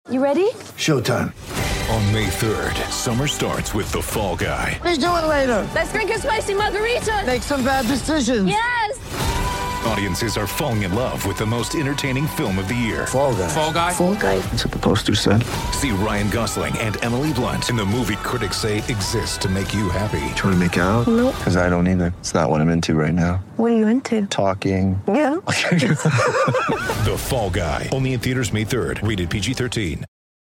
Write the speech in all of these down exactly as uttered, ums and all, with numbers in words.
You ready? Showtime. On May third, summer starts with The Fall Guy. Let's do it later. Let's drink a spicy margarita. Make some bad decisions. Yes! Audiences are falling in love with the most entertaining film of the year. Fall Guy. Fall Guy? Fall Guy. That's what the poster said. See Ryan Gosling and Emily Blunt in the movie critics say exists to make you happy. Trying to make it out? Nope. Because I don't either. It's not what I'm into right now. What are you into? Talking. Yeah. The Fall Guy. Only in theaters May third. Rated P G thirteen.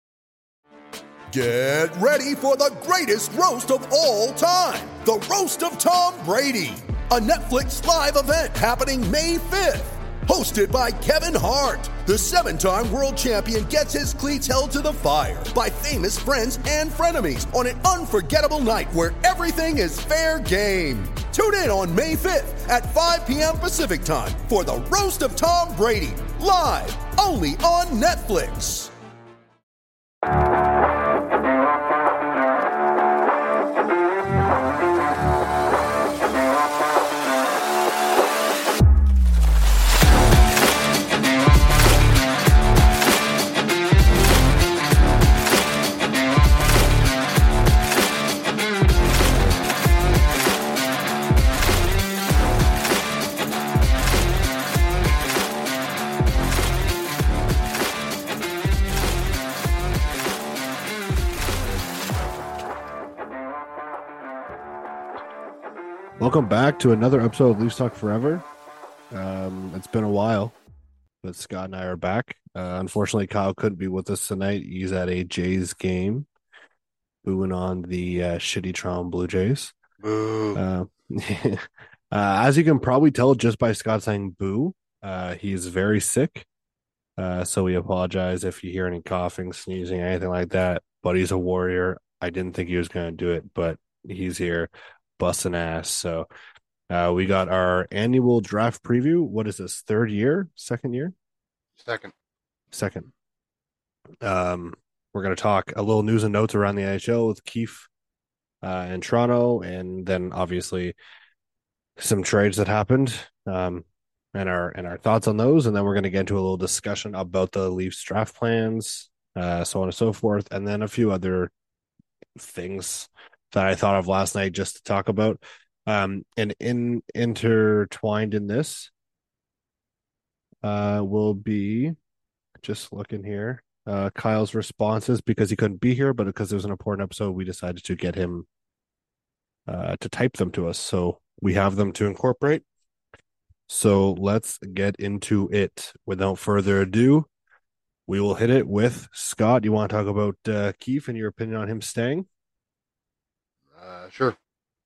Get ready for the greatest roast of all time. The Roast of Tom Brady. A Netflix live event happening May fifth. Hosted by Kevin Hart. The seven-time world champion gets his cleats held to the fire by famous friends and frenemies on an unforgettable night where everything is fair game. Tune in on May fifth at five p.m. Pacific time for the Roast of Tom Brady. Live only on Netflix. Welcome back to another episode of Leafs Talk Forever. Um, it's been a while, but Scott and I are back. Uh, unfortunately, Kyle couldn't be with us tonight. He's at a Jays game, booing on the uh, shitty Toronto Blue Jays. Boo. Uh, uh, as you can probably tell just by Scott saying boo, uh, he's very sick. Uh, so we apologize if you hear any coughing, sneezing, anything like that. But he's a warrior. I didn't think he was going to do it, but he's here. Busting ass. So uh, we got our annual draft preview. What is this? Third year? Second year? Second. Second. Um, we're going to talk a little news and notes around the N H L with Keefe uh, in Toronto, and then obviously some trades that happened um, and our and our thoughts on those. And then we're going to get into a little discussion about the Leafs draft plans, uh, so on and so forth, and then a few other things that I thought of last night just to talk about. Um, and in intertwined in this uh, will be, just looking here, uh, Kyle's responses, because he couldn't be here, but because it was an important episode, we decided to get him uh, to type them to us. So we have them to incorporate. So let's get into it. Without further ado, we will hit it with Scott. You want to talk about uh, Keefe and your opinion on him staying? Uh, sure.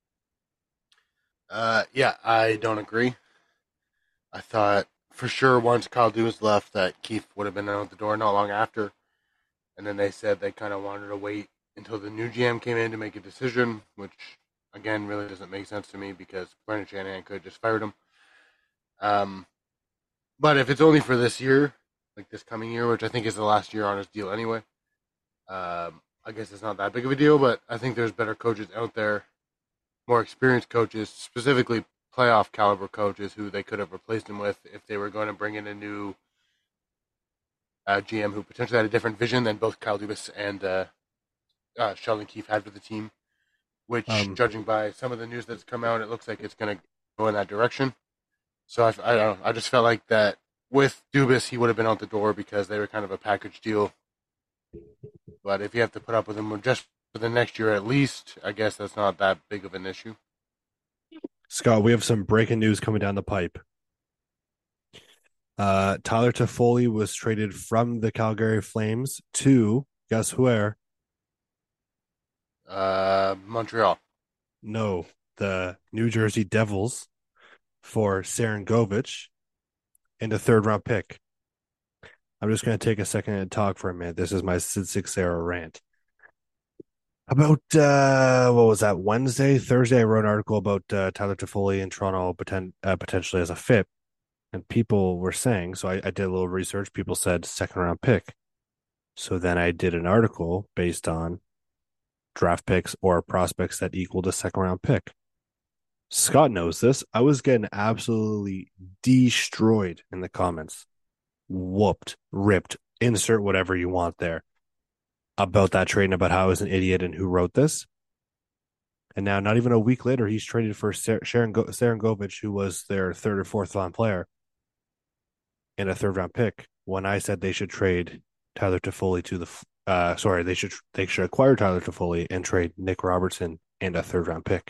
Uh, yeah, I don't agree. I thought for sure once Kyle Dubas left that Keefe would have been out the door not long after. And then they said they kind of wanted to wait until the new G M came in to make a decision, which, again, really doesn't make sense to me because Brendan Shanahan could have just fired him. Um, but if it's only for this year, like this coming year, which I think is the last year on his deal anyway, um, I guess it's not that big of a deal, but I think there's better coaches out there, more experienced coaches, specifically playoff caliber coaches who they could have replaced him with if they were going to bring in a new uh, G M who potentially had a different vision than both Kyle Dubas and uh, uh, Sheldon Keefe had for the team, which, um, judging by some of the news that's come out, it looks like it's going to go in that direction. So I, I don't know. I just felt like that with Dubas, he would have been out the door because they were kind of a package deal. But if you have to put up with him just for the next year at least, I guess that's not that big of an issue. Scott, we have some breaking news coming down the pipe. Uh, Tyler Toffoli was traded from the Calgary Flames to, guess where? Uh, Montreal. No, the New Jersey Devils for Sarangovich and a third-round pick. I'm just going to take a second and talk for a minute. This is my Sid Sixera rant. About, uh, what was that, Wednesday, Thursday, I wrote an article about uh, Tyler Toffoli in Toronto poten- uh, potentially as a fit. And people were saying, so I, I did a little research. People said second-round pick. So then I did an article based on draft picks or prospects that equaled a second-round pick. Scott knows this. I was getting absolutely destroyed in the comments. Whooped, ripped, insert whatever you want there. about that trade and about how I was an idiot and who wrote this. And now, not even a week later, he's traded for Sharon Go- Sarangovic, who was their third or fourth round player, in a third round pick. When I said they should trade Tyler Toffoli to the, uh, sorry, they should they should acquire Tyler Toffoli and trade Nick Robertson and a third round pick.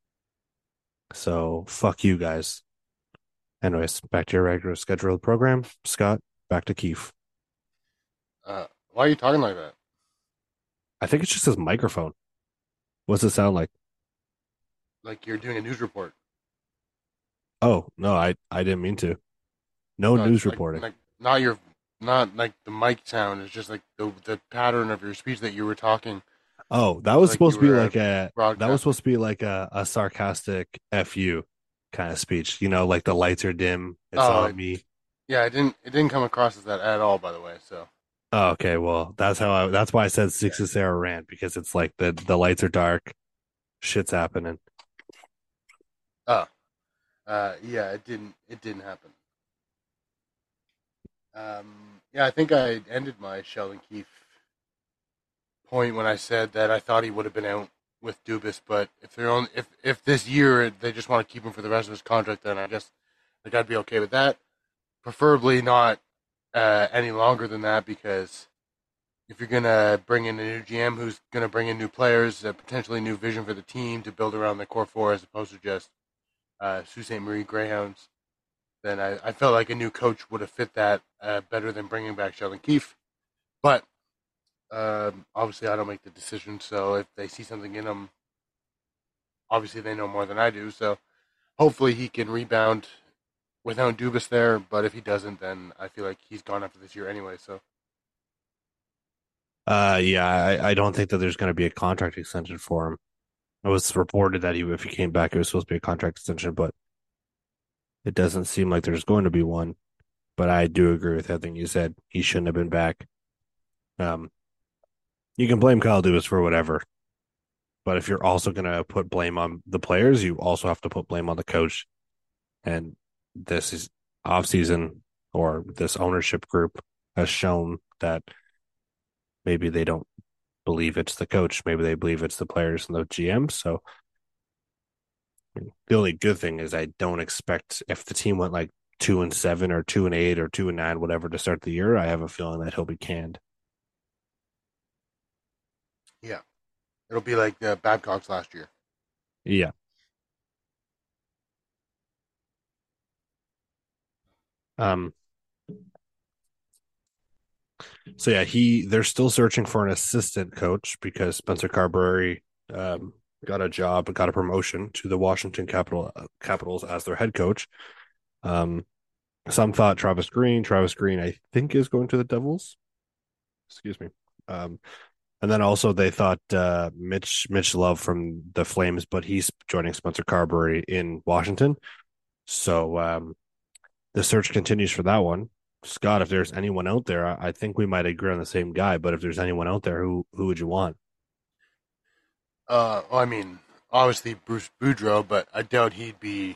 So fuck you guys. Anyways, back to your regular scheduled program. Scott, back to Keefe. Uh, why are you talking like that? I think it's just his microphone. What's it sound like? Like you're doing a news report. Oh, no, I, I didn't mean to. No, No, news like, reporting. Like not your, not like the mic sound. It's just like the the pattern of your speech that you were talking. Oh, that was like supposed to you be were like a that was broadcasting. supposed to be like a, a sarcastic F you kind of speech. You know, like the lights are dim. It's Oh, on it- me. Yeah, it didn't it didn't come across as that at all. By the way, so Oh, okay, well, that's how I that's why I said Six is Sarah rant, because it's like the the lights are dark, shit's happening. oh, uh, yeah, it didn't it didn't happen. Um, yeah, I think I ended my Sheldon Keefe point when I said that I thought he would have been out with Dubas, but if they're on, if if this year they just want to keep him for the rest of his contract, then I guess like I'd be okay with that. Preferably not uh, any longer than that, because if you're gonna bring in a new G M who's gonna bring in new players, a potentially new vision for the team to build around the core four, as opposed to just uh, Sault Ste. Marie Greyhounds, then I, I felt like a new coach would have fit that uh, better than bringing back Sheldon Keefe. But um, obviously, I don't make the decision. So if they see something in him, obviously they know more than I do. So hopefully he can rebound without Dubas there. But if he doesn't, then I feel like he's gone after this year anyway. So Uh, yeah, I, I don't think that there's going to be a contract extension for him. It was reported that he, if he came back, it was supposed to be a contract extension, but it doesn't seem like there's going to be one. But I do agree with everything you said. He shouldn't have been back. Um, you can blame Kyle Dubas for whatever, but if you're also going to put blame on the players, you also have to put blame on the coach. And this is off season, or this ownership group has shown that maybe they don't believe it's the coach. Maybe they believe it's the players and the G M. So the only good thing is I don't expect, if the team went like two and seven or two and eight or two and nine, whatever, to start the year, I have a feeling that he'll be canned. yeah, it'll be like the Babcock's last year. Yeah. Um. So yeah, he they're still searching for an assistant coach because Spencer Carberry um, got a job, got a promotion to the Washington Capital Capitals as their head coach. Um, some thought Travis Green. Travis Green, I think, is going to the Devils. Excuse me. Um, and then also they thought uh, Mitch Mitch Love from the Flames, but he's joining Spencer Carberry in Washington. So um, the search continues for that one. Scott, if there's anyone out there, I think we might agree on the same guy. But if there's anyone out there, who who would you want? Uh, well, I mean, obviously Bruce Boudreau, but I doubt he'd be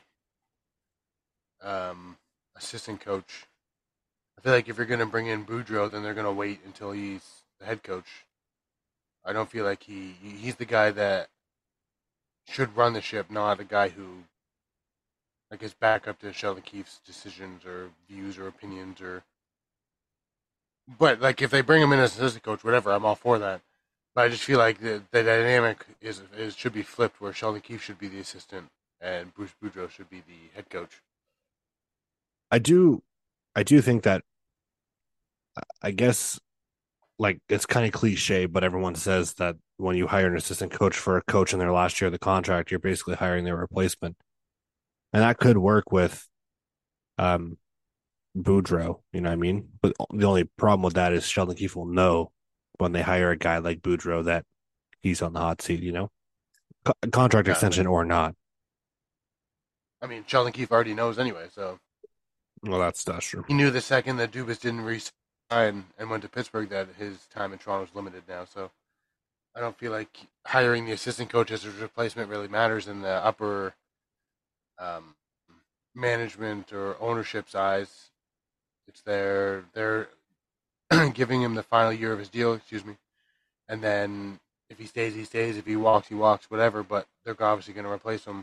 um, assistant coach. I feel like if you're going to bring in Boudreau, then they're going to wait until he's the head coach. I don't feel like he he's the guy that should run the ship, not a guy who like is back up to Sheldon Keefe's decisions or views or opinions or. But like if they bring him in as assistant coach, whatever, I'm all for that. But I just feel like the, the dynamic is, is should be flipped, where Sheldon Keefe should be the assistant and Bruce Boudreau should be the head coach. I do, I do think that. I guess, like, it's kind of cliche, but everyone says that when you hire an assistant coach for a coach in their last year of the contract, you're basically hiring their replacement, and that could work with, um, Boudreau. You know what I mean? But the only problem with that is Sheldon Keefe will know when they hire a guy like Boudreau that he's on the hot seat. You know, Co- contract Yeah, extension like- or not. I mean, Sheldon Keefe already knows anyway, so Well, that's that's true. he knew the second that Dubas didn't resign and went to Pittsburgh that his time in Toronto is limited now. So I don't feel like hiring the assistant coach as a replacement really matters in the upper um, management or ownership's eyes. It's their they're giving him the final year of his deal. Excuse me, and then if he stays, he stays. If he walks, he walks. Whatever. But they're obviously going to replace him.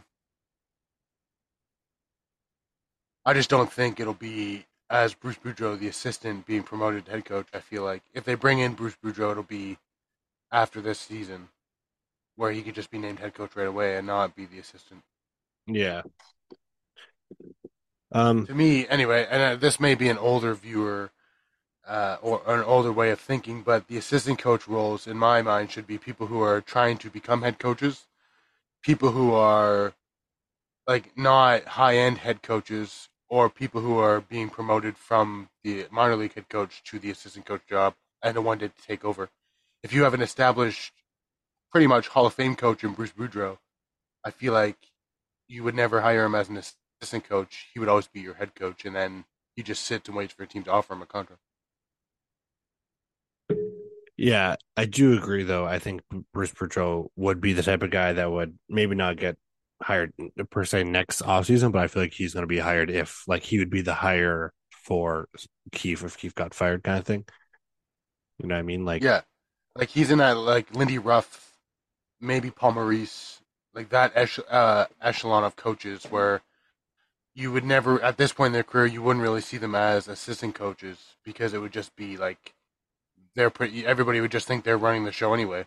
I just don't think it'll be as Bruce Boudreau, the assistant, being promoted to head coach. I feel like if they bring in Bruce Boudreau, it'll be after this season, where he could just be named head coach right away and not be the assistant. Yeah. Um. To me, anyway, and uh, this may be an older viewer uh, or, or an older way of thinking, but the assistant coach roles, in my mind, should be people who are trying to become head coaches, people who are like not high-end head coaches, or people who are being promoted from the minor league head coach to the assistant coach job and the one to take over. If you have an established, pretty much Hall of Fame coach in Bruce Boudreau, I feel like you would never hire him as an assistant coach. He would always be your head coach, and then you just sit and wait for a team to offer him a contract. Yeah, I do agree, though. I think Bruce Boudreau would be the type of guy that would maybe not get hired per se next offseason, but I feel like he's going to be hired if, like, he would be the hire for Keefe if Keefe got fired kind of thing. You know what I mean? Like, yeah, like he's in that, like, Lindy Ruff, maybe Paul Maurice, like that ech- uh, echelon of coaches where you would never, at this point in their career, you wouldn't really see them as assistant coaches because it would just be like they're pretty. Everybody would just think they're running the show anyway.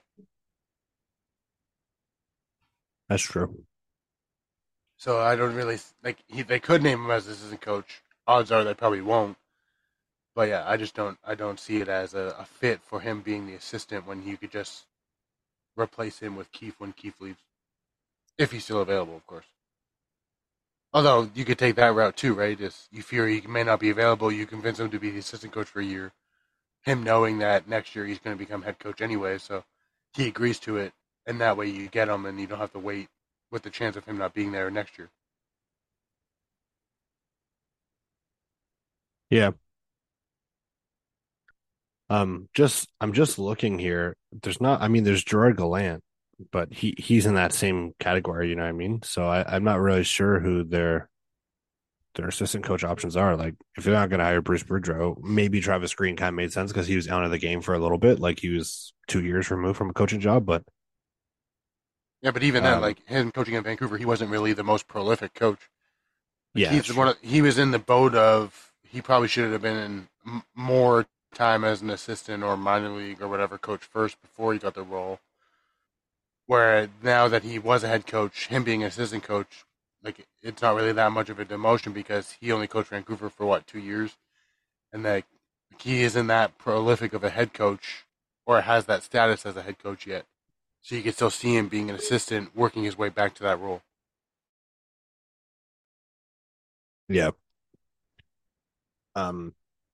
that's true. So I don't really like. He, they could name him as assistant coach. Odds are they probably won't. But yeah, I just don't. I don't see it as a, a fit for him being the assistant when you could just replace him with Keefe when Keefe leaves, if he's still available, of course. Although you could take that route too, right? Just you fear he may not be available, you convince him to be the assistant coach for a year. Him knowing that next year he's going to become head coach anyway, so he agrees to it, and that way you get him, and you don't have to wait with the chance of him not being there next year. Yeah. Um, just I'm just looking here. There's not. I mean, there's Gerard Gallant, but he he's in that same category. You know what I mean? So I, I'm not really sure who their their assistant coach options are. Like, if they're not going to hire Bruce Boudreau, maybe Travis Green kind of made sense because he was out of the game for a little bit. Like, he was two years removed from a coaching job, but yeah, but even then, um, like him coaching in Vancouver, he wasn't really the most prolific coach. Like, yeah, he's one of, he was in the boat of he probably should have been in m- more time as an assistant or minor league or whatever coach first before he got the role. Where now that he was a head coach, him being an assistant coach, like it's not really that much of a demotion because he only coached Vancouver for what, two years, and like he isn't that prolific of a head coach or has that status as a head coach yet. So you can still see him being an assistant, working his way back to that role. yeah. Um.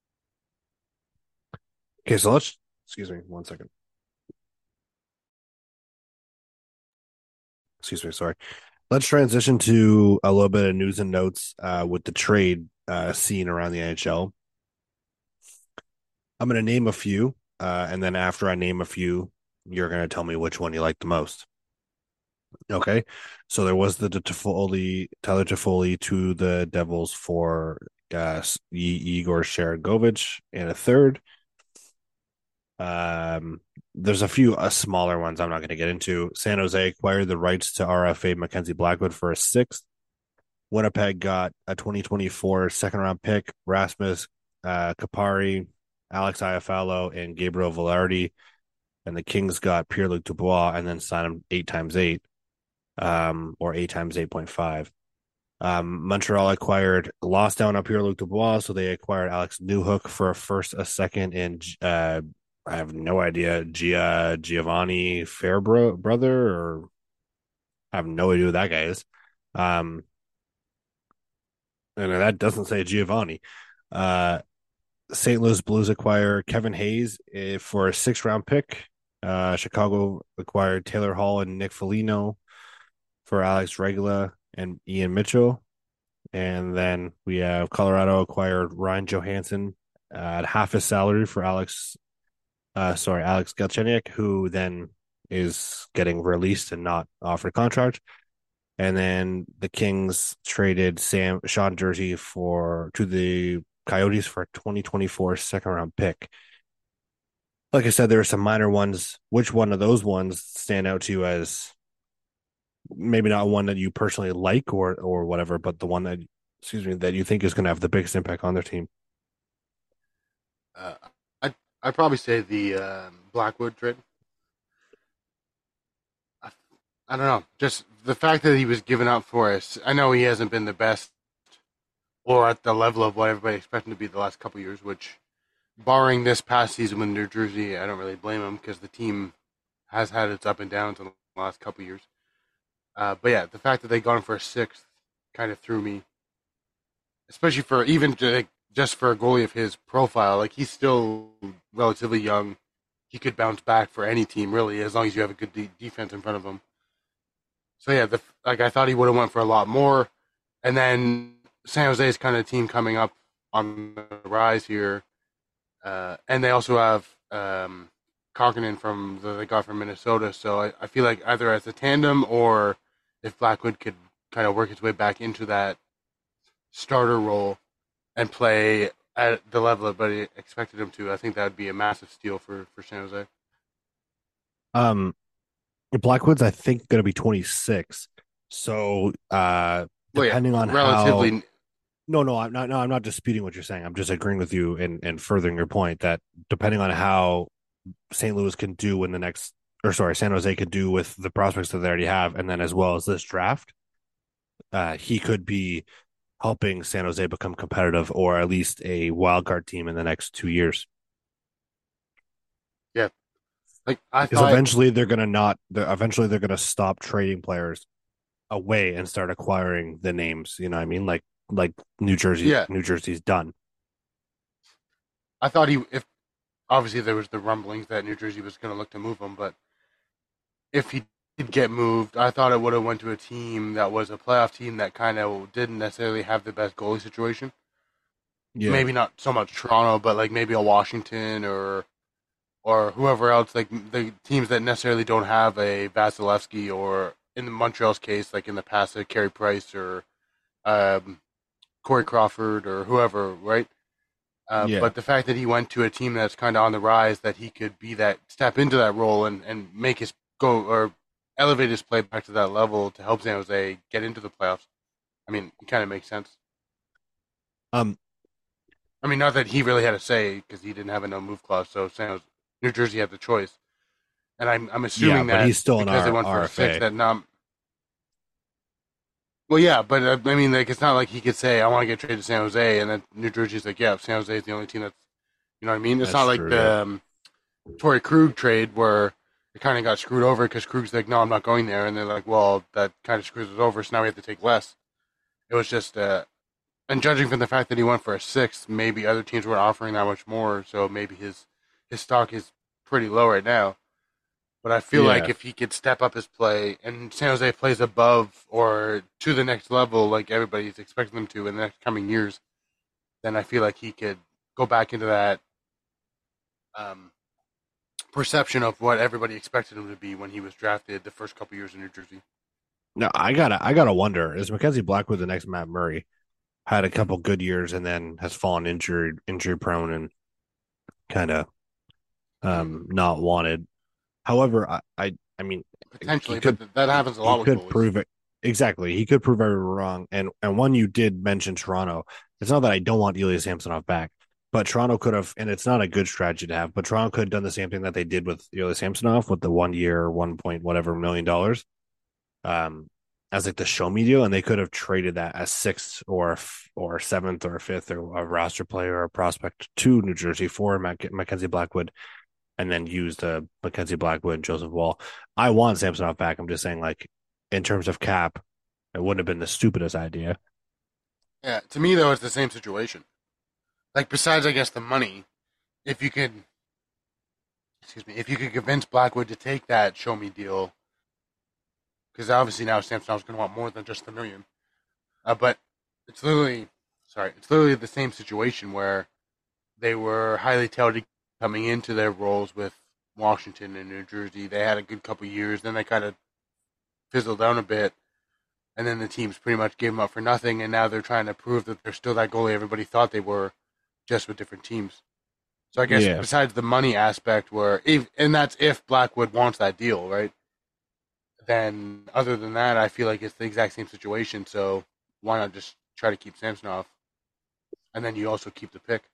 Okay, so let's excuse me one second. Excuse me, sorry. Let's transition to a little bit of news and notes uh, with the trade uh, scene around the N H L. I'm going to name a few, uh, and then after I name a few, you're going to tell me which one you like the most. Okay, so there was the Toffoli, Tyler Toffoli to the Devils for uh, Igor Sharangovich and a third. Um, there's a few uh, smaller ones I'm not going to get into. San Jose acquired the rights to R F A Mackenzie Blackwood for a sixth. Winnipeg got a twenty twenty-four second round pick, Rasmus uh, Kapari, Alex Iafallo, and Gabriel Velarde. And the Kings got Pierre-Luc Dubois and then signed him eight times eight, um, or eight times eight point five. Um, Montreal acquired, lost down on Pierre-Luc Dubois, so they acquired Alex Newhook for a first, a second, and uh, I have no idea, Gia, Giovanni Fairbro brother, or I have no idea who that guy is. Um, and that doesn't say Giovanni. Uh, Saint Louis Blues acquire Kevin Hayes uh, for a sixth round pick. Uh, Chicago acquired Taylor Hall and Nick Foligno for Alex Regula and Ian Mitchell. And then we have Colorado acquired Ryan Johansson uh, at half his salary for Alex, uh, sorry, Alex Galchenyuk, who then is getting released and not offered a contract. And then the Kings traded Sam Sean Jersey for to the Coyotes for a twenty twenty-four second round pick. like I said, there are some minor ones. Which one of those ones stand out to you as maybe not one that you personally like or or whatever, but the one that, excuse me, that you think is going to have the biggest impact on their team? Uh, I'd, I'd probably say the um, Blackwood trade. I, I don't know. Just the fact that he was given up for us. I know he hasn't been the best or at the level of what everybody expected him to be the last couple of years, which, barring this past season with New Jersey, I don't really blame him because the team has had its up and downs in the last couple of years. Uh, but yeah, the fact that they got him for a sixth kind of threw me, especially for even like, just for a goalie of his profile. Like, he's still relatively young. He could bounce back for any team, really, as long as you have a good de- defense in front of him. So yeah, the, like I thought he would have went for a lot more. And then San Jose's kind of team coming up on the rise here. Uh, and they also have um, Kokkonen from the they got from Minnesota. So I, I feel like either as a tandem or if Blackwood could kind of work his way back into that starter role and play at the level everybody expected him to, I think that would be a massive steal for, for San Jose. Um, Blackwood's, I think, going to be twenty-six. So, uh, depending well, yeah, on relatively. How... No, no, I'm not. No, I'm not disputing what you're saying. I'm just agreeing with you and, and furthering your point that depending on how Saint Louis can do in the next, or sorry, San Jose could do with the prospects that they already have, and then as well as this draft, uh, he could be helping San Jose become competitive or at least a wild card team in the next two years. Yeah, like I because thought... eventually they're gonna not. They're, eventually they're gonna stop trading players away and start acquiring the names. You know what I mean? Like like New Jersey. Yeah. New Jersey's done. I thought he if obviously there was the rumblings that New Jersey was going to look to move him, but if he did get moved, I thought it would have went to a team that was a playoff team that kind of didn't necessarily have the best goalie situation. Yeah. Maybe not so much Toronto, but like maybe a Washington or or whoever else, like the teams that necessarily don't have a Vasilevsky, or in Montreal's case, like in the past, a Carey Price or um, Corey Crawford or whoever, right? Uh, yeah. But the fact that he went to a team that's kind of on the rise, that he could be that, step into that role and, and make his go or elevate his play back to that level to help San Jose get into the playoffs. I mean, it kind of makes sense. Um, I mean, not that he really had a say because he didn't have a no move clause, so San Jose, New Jersey had the choice. And I'm I'm assuming yeah, that but he's still because an R- they went for R a F A. six that not. Well, yeah, but uh, I mean, like, it's not like he could say, "I want to get traded to San Jose," and then New Jersey's like, "Yeah, San Jose is the only team that's," you know what I mean? It's That's not like true, the yeah. um, Torrey Krug trade where it kind of got screwed over because Krug's like, "No, I'm not going there," and they're like, "Well, that kind of screws us over, so now we have to take less." It was just, uh, and judging from the fact that he went for a six, maybe other teams weren't offering that much more, so maybe his his stock is pretty low right now. But I feel Yeah. like if he could step up his play and San Jose plays above or to the next level like everybody's expecting them to in the next coming years, then I feel like he could go back into that um, perception of what everybody expected him to be when he was drafted the first couple years in New Jersey. No, I gotta, I gotta wonder: is Mackenzie Blackwood the next Matt Murray? Had a couple good years and then has fallen injured, injury prone, and kind of um, not wanted. However, I, I, I mean, Potentially, he could, but that happens a lot he with could goalies. prove it. Exactly, he could prove everyone wrong. And and one you did mention Toronto. It's not that I don't want Ilya Samsonov back, but Toronto could have, and it's not a good strategy to have. But Toronto could have done the same thing that they did with Ilya Samsonov with the one year, one point whatever million dollars, um, as like the show me deal, and they could have traded that as sixth or or seventh or fifth or a roster player or a prospect to New Jersey for Mac- Mackenzie Blackwood. And then use the Mackenzie Blackwood and Joseph Wall. I want Samsonov back. I'm just saying, like, in terms of cap, it wouldn't have been the stupidest idea. Yeah, to me, though, it's the same situation. Like, besides, I guess, the money, if you could, excuse me, if you could convince Blackwood to take that show me deal, because obviously now Samsonov's going to want more than just the million. Uh, but it's literally, sorry, it's literally the same situation where they were highly touted coming into their roles with Washington and New Jersey. They had a good couple years, then they kind of fizzled down a bit, and then the teams pretty much gave them up for nothing, and now they're trying to prove that they're still that goalie everybody thought they were, just with different teams. So I guess Yeah. besides the money aspect, where if, and that's if Blackwood wants that deal, right? Then other than that, I feel like it's the exact same situation. So why not just try to keep Samsonov, and then you also keep the pick.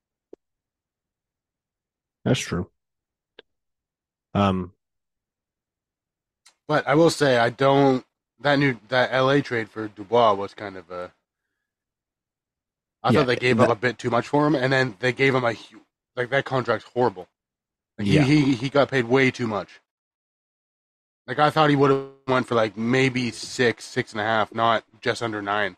That's true. Um, But I will say I don't that new that L A trade for Dubois was kind of a. I Yeah, thought they gave that- up a bit too much for him, and then they gave him a hu- like that contract's horrible. Like Yeah. he, he he got paid way too much. Like I thought he would have went for like maybe six, six and a half, not just under nine.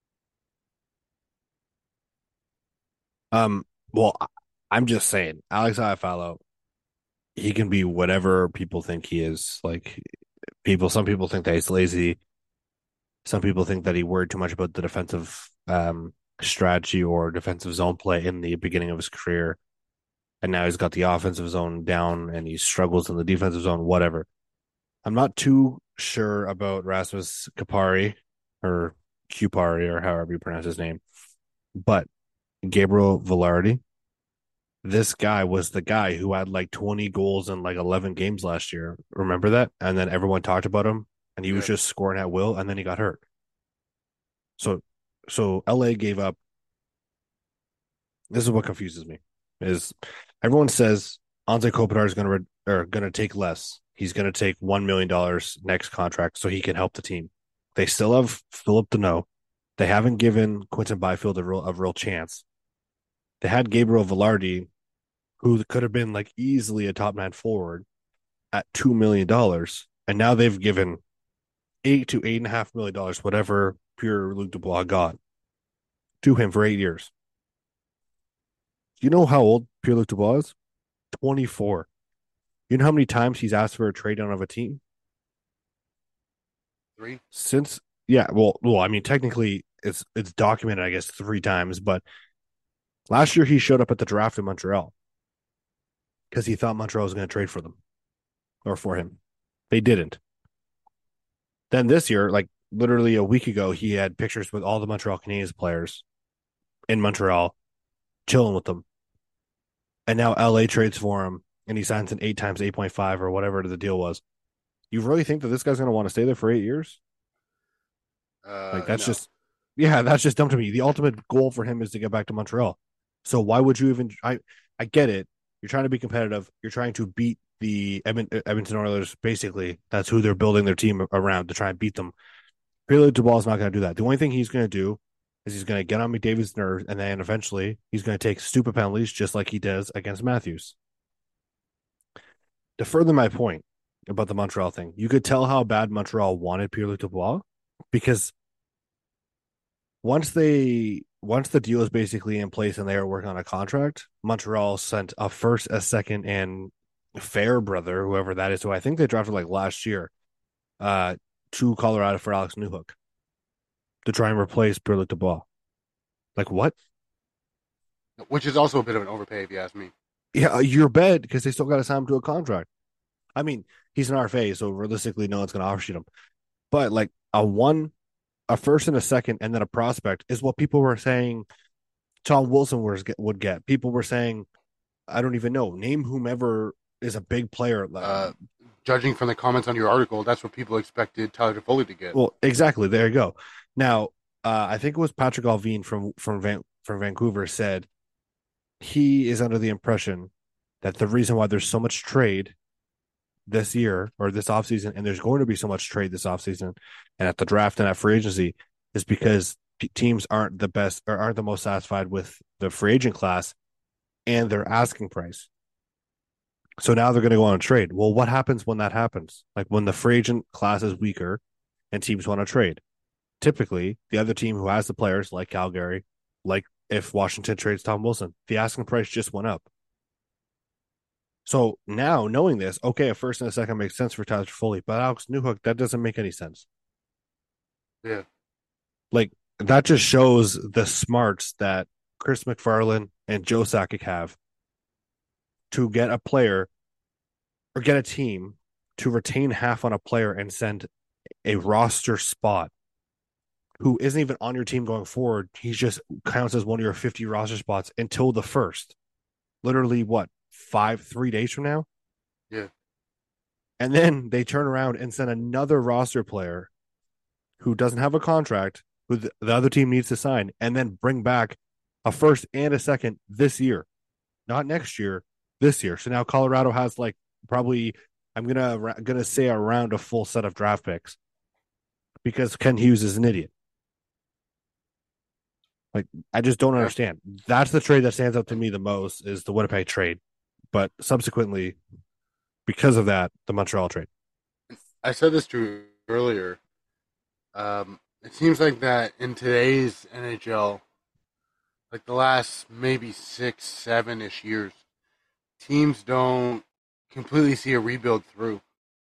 um, well, I- I'm just saying, Alex Iafallo, he can be whatever people think he is. Like people, some people think that he's lazy. Some people think that he worried too much about the defensive um, strategy or defensive zone play in the beginning of his career. And now he's got the offensive zone down and he struggles in the defensive zone, whatever. I'm not too sure about Rasmus Kupari or Kupari or however you pronounce his name. But Gabriel Velarde, this guy was the guy who had like twenty goals in like eleven games last year. Remember that? And then everyone talked about him and he was Yeah. just scoring at will and then he got hurt. So so L A gave up. This is what confuses me. Is everyone says Anze Kopitar is going to re- or going to take less. He's going to take one million dollars next contract so he can help the team. They still have Philip Deneau. They haven't given Quinton Byfield a real a real chance. They had Gabriel Velarde, who could have been like easily a top nine forward at two million dollars, and now they've given eight to eight and a half million dollars, whatever Pierre Luc Dubois got, to him for eight years. Do you know how old Pierre Luc Dubois is? twenty-four. You know how many times he's asked for a trade down of a team? Three. Since yeah, well, well, I mean, technically it's it's documented, I guess, three times, but last year he showed up at the draft in Montreal because he thought Montreal was going to trade for them or for him. They didn't. Then this year, like literally a week ago, he had pictures with all the Montreal Canadiens players in Montreal, chilling with them. And now L A trades for him, and he signs an eight times eight point five or whatever the deal was. You really think that this guy's going to want to stay there for eight years? Uh, Like that's no. just, yeah, that's just dumb to me. The ultimate goal for him is to get back to Montreal. So why would you even? I I get it. You're trying to be competitive. You're trying to beat the Edmonton, Edmonton Oilers. Basically, that's who they're building their team around to try and beat them. Pierre-Luc Dubois is not going to do that. The only thing he's going to do is he's going to get on McDavid's nerves, and then eventually he's going to take stupid penalties just like he does against Matthews. To further my point about the Montreal thing, you could tell how bad Montreal wanted Pierre-Luc Dubois because once they once the deal is basically in place and they are working on a contract, Montreal sent a first, a second, and Fairbrother, whoever that is, who I think they drafted like last year, uh, to Colorado for Alex Newhook to try and replace Pierre-Luc Dubois. Like what? Which is also a bit of an overpay, if you ask me. Yeah, you're bad because they still got to sign him to a contract. I mean, he's an R F A, so realistically, no one's going to offshoot him. But like a one, a first and a second, and then a prospect is what people were saying Tom Wilson was, would get. People were saying, I don't even know, name whomever is a big player. Uh, judging from the comments on your article, that's what people expected Tyler Toffoli to get. Well, exactly. There you go. Now, uh, I think it was Patrick Alvin from from Van, from Vancouver said he is under the impression that the reason why there's so much trade this year or this offseason, and there's going to be so much trade this offseason and at the draft and at free agency, is because p- teams aren't the best or aren't the most satisfied with the free agent class and their asking price. So now they're going to go on a trade. Well, what happens when that happens? Like when the free agent class is weaker and teams want to trade. Typically, the other team who has the players, like Calgary, like if Washington trades Tom Wilson, the asking price just went up. So now, knowing this, okay, a first and a second makes sense for Tyler Toffoli, but Alex Newhook, that doesn't make any sense. Yeah. Like, that just shows the smarts that Chris McFarland and Joe Sakic have to get a player or get a team to retain half on a player and send a roster spot who isn't even on your team going forward. He just counts as one of your fifty roster spots until the first. literally what, five, three days from now? Yeah. And then they turn around and send another roster player who doesn't have a contract, who the other team needs to sign, and then bring back a first and a second this year, not next year, this year. So now Colorado has like probably, I'm gonna gonna say around a full set of draft picks because Ken Hughes is an idiot. Like, I just don't understand. That's the trade that stands out to me the most is the Winnipeg trade, but subsequently, because of that, the Montreal trade. I said this to you earlier. Um, it seems like that in today's N H L, like the last maybe six, seven-ish years, teams don't completely see a rebuild through.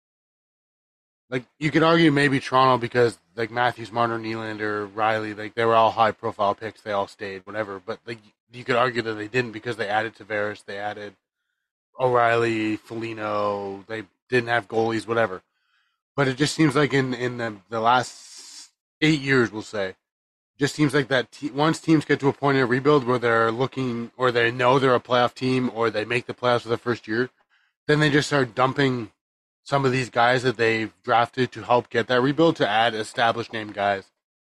Like, you could argue maybe Toronto because, like, Matthews, Marner, Nylander, Riley, like, they were all high-profile picks. They all stayed, whatever. But, like, you could argue that they didn't because they added Tavares, they added O'Reilly, Foligno, they didn't have goalies, whatever. But it just seems like in, in the, the last eight years, we'll say, just seems like that te- once teams get to a point in a rebuild where they're looking, or they know they're a playoff team, or they make the playoffs for the first year, then they just start dumping some of these guys that they've drafted to help get that rebuild to add established name guys.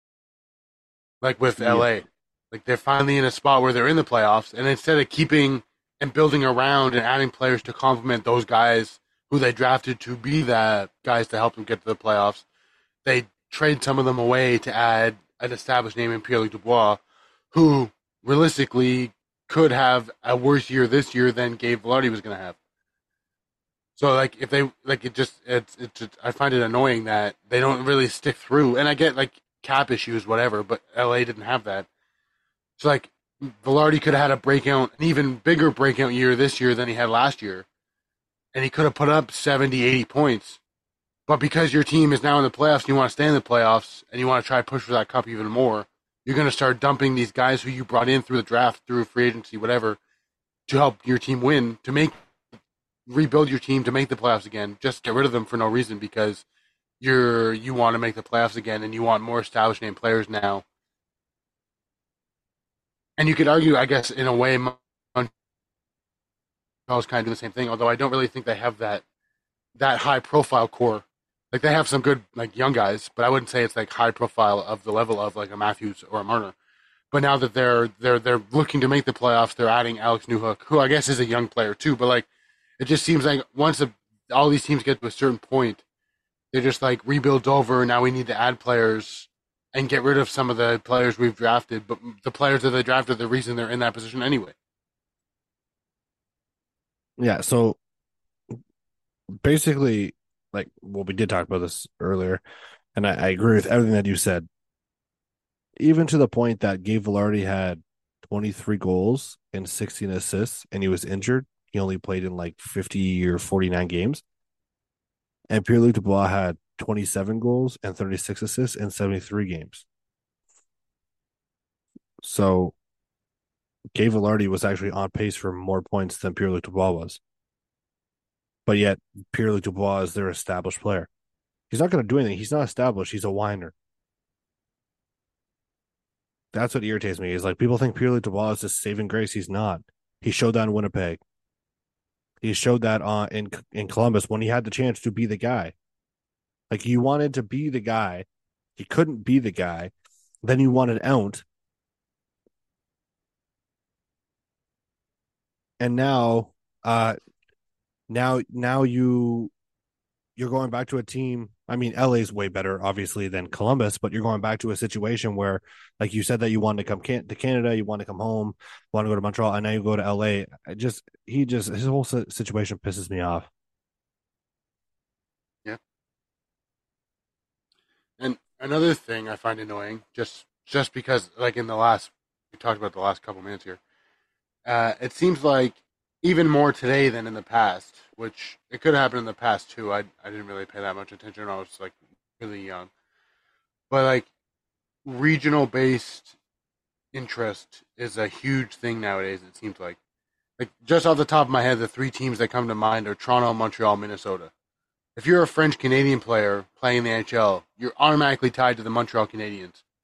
Like with yeah. L A. Like they're finally in a spot where they're in the playoffs, and instead of keeping and building around and adding players to complement those guys who they drafted to be that guys to help them get to the playoffs, they trade some of them away to add an established name in Pierre-Luc Dubois, who realistically could have a worse year this year than Gabe Vilardi was going to have. So, like, if they, like, it just, it's, it's, just, I find it annoying that they don't really stick through. And I get, like, cap issues, whatever, but L A didn't have that. So, like, Vilardi could have had a breakout, an even bigger breakout year this year than he had last year. And he could have put up seventy, eighty points. But because your team is now in the playoffs and you want to stay in the playoffs and you want to try to push for that cup even more, you're going to start dumping these guys who you brought in through the draft, through free agency, whatever, to help your team win, to make rebuild your team to make the playoffs again. Just get rid of them for no reason because you're you want to make the playoffs again and you want more established name players now. And you could argue, I guess, in a way, Montreal's kind of doing the same thing. Although I don't really think they have that that high profile core. Like they have some good like young guys, but I wouldn't say it's like high profile of the level of like a Matthews or a Marner. But now that they're they're they're looking to make the playoffs, they're adding Alex Newhook, who I guess is a young player too. But like, it just seems like once a, all these teams get to a certain point, they're just like rebuild's over. Now we need to add players and get rid of some of the players we've drafted. But the players that they drafted, the reason they're in that position anyway. Yeah. So basically, like, well, we did talk about this earlier, and I, I agree with everything that you said. Even to the point that Gabe Vilardi had twenty-three goals and sixteen assists, and he was injured. He only played in like fifty or forty-nine games. And Pierre-Luc Dubois had twenty-seven goals and thirty-six assists in seventy-three games. So Gabe Vilardi was actually on pace for more points than Pierre-Luc Dubois was. But yet Pierre-Luc Dubois is their established player. He's not going to do anything. He's not established. He's a whiner. That's what irritates me. Is like people think Pierre-Luc Dubois is just saving grace. He's not. He showed that in Winnipeg. He showed that uh, in in Columbus when he had the chance to be the guy. Like, he wanted to be the guy. He couldn't be the guy. Then he wanted out. And now, uh, now, now you, you're going back to a team. I mean, L A's way better, obviously, than Columbus, but you're going back to a situation where, like you said, that you wanted to come can- to Canada, you want to come home, want to go to Montreal, and now you go to L A. I just, he just, his whole situation pisses me off. Yeah. And another thing I find annoying, just just because, like in the last, we talked about the last couple minutes here, uh, it seems like even more today than in the past, which it could happen in the past too. I I didn't really pay that much attention. I was like really young. But like regional based interest is a huge thing nowadays, it seems like. Like just off the top of my head, the three teams that come to mind are Toronto, Montreal, Minnesota. If you're a French Canadian player playing in the N H L, you're automatically tied to the Montreal Canadiens.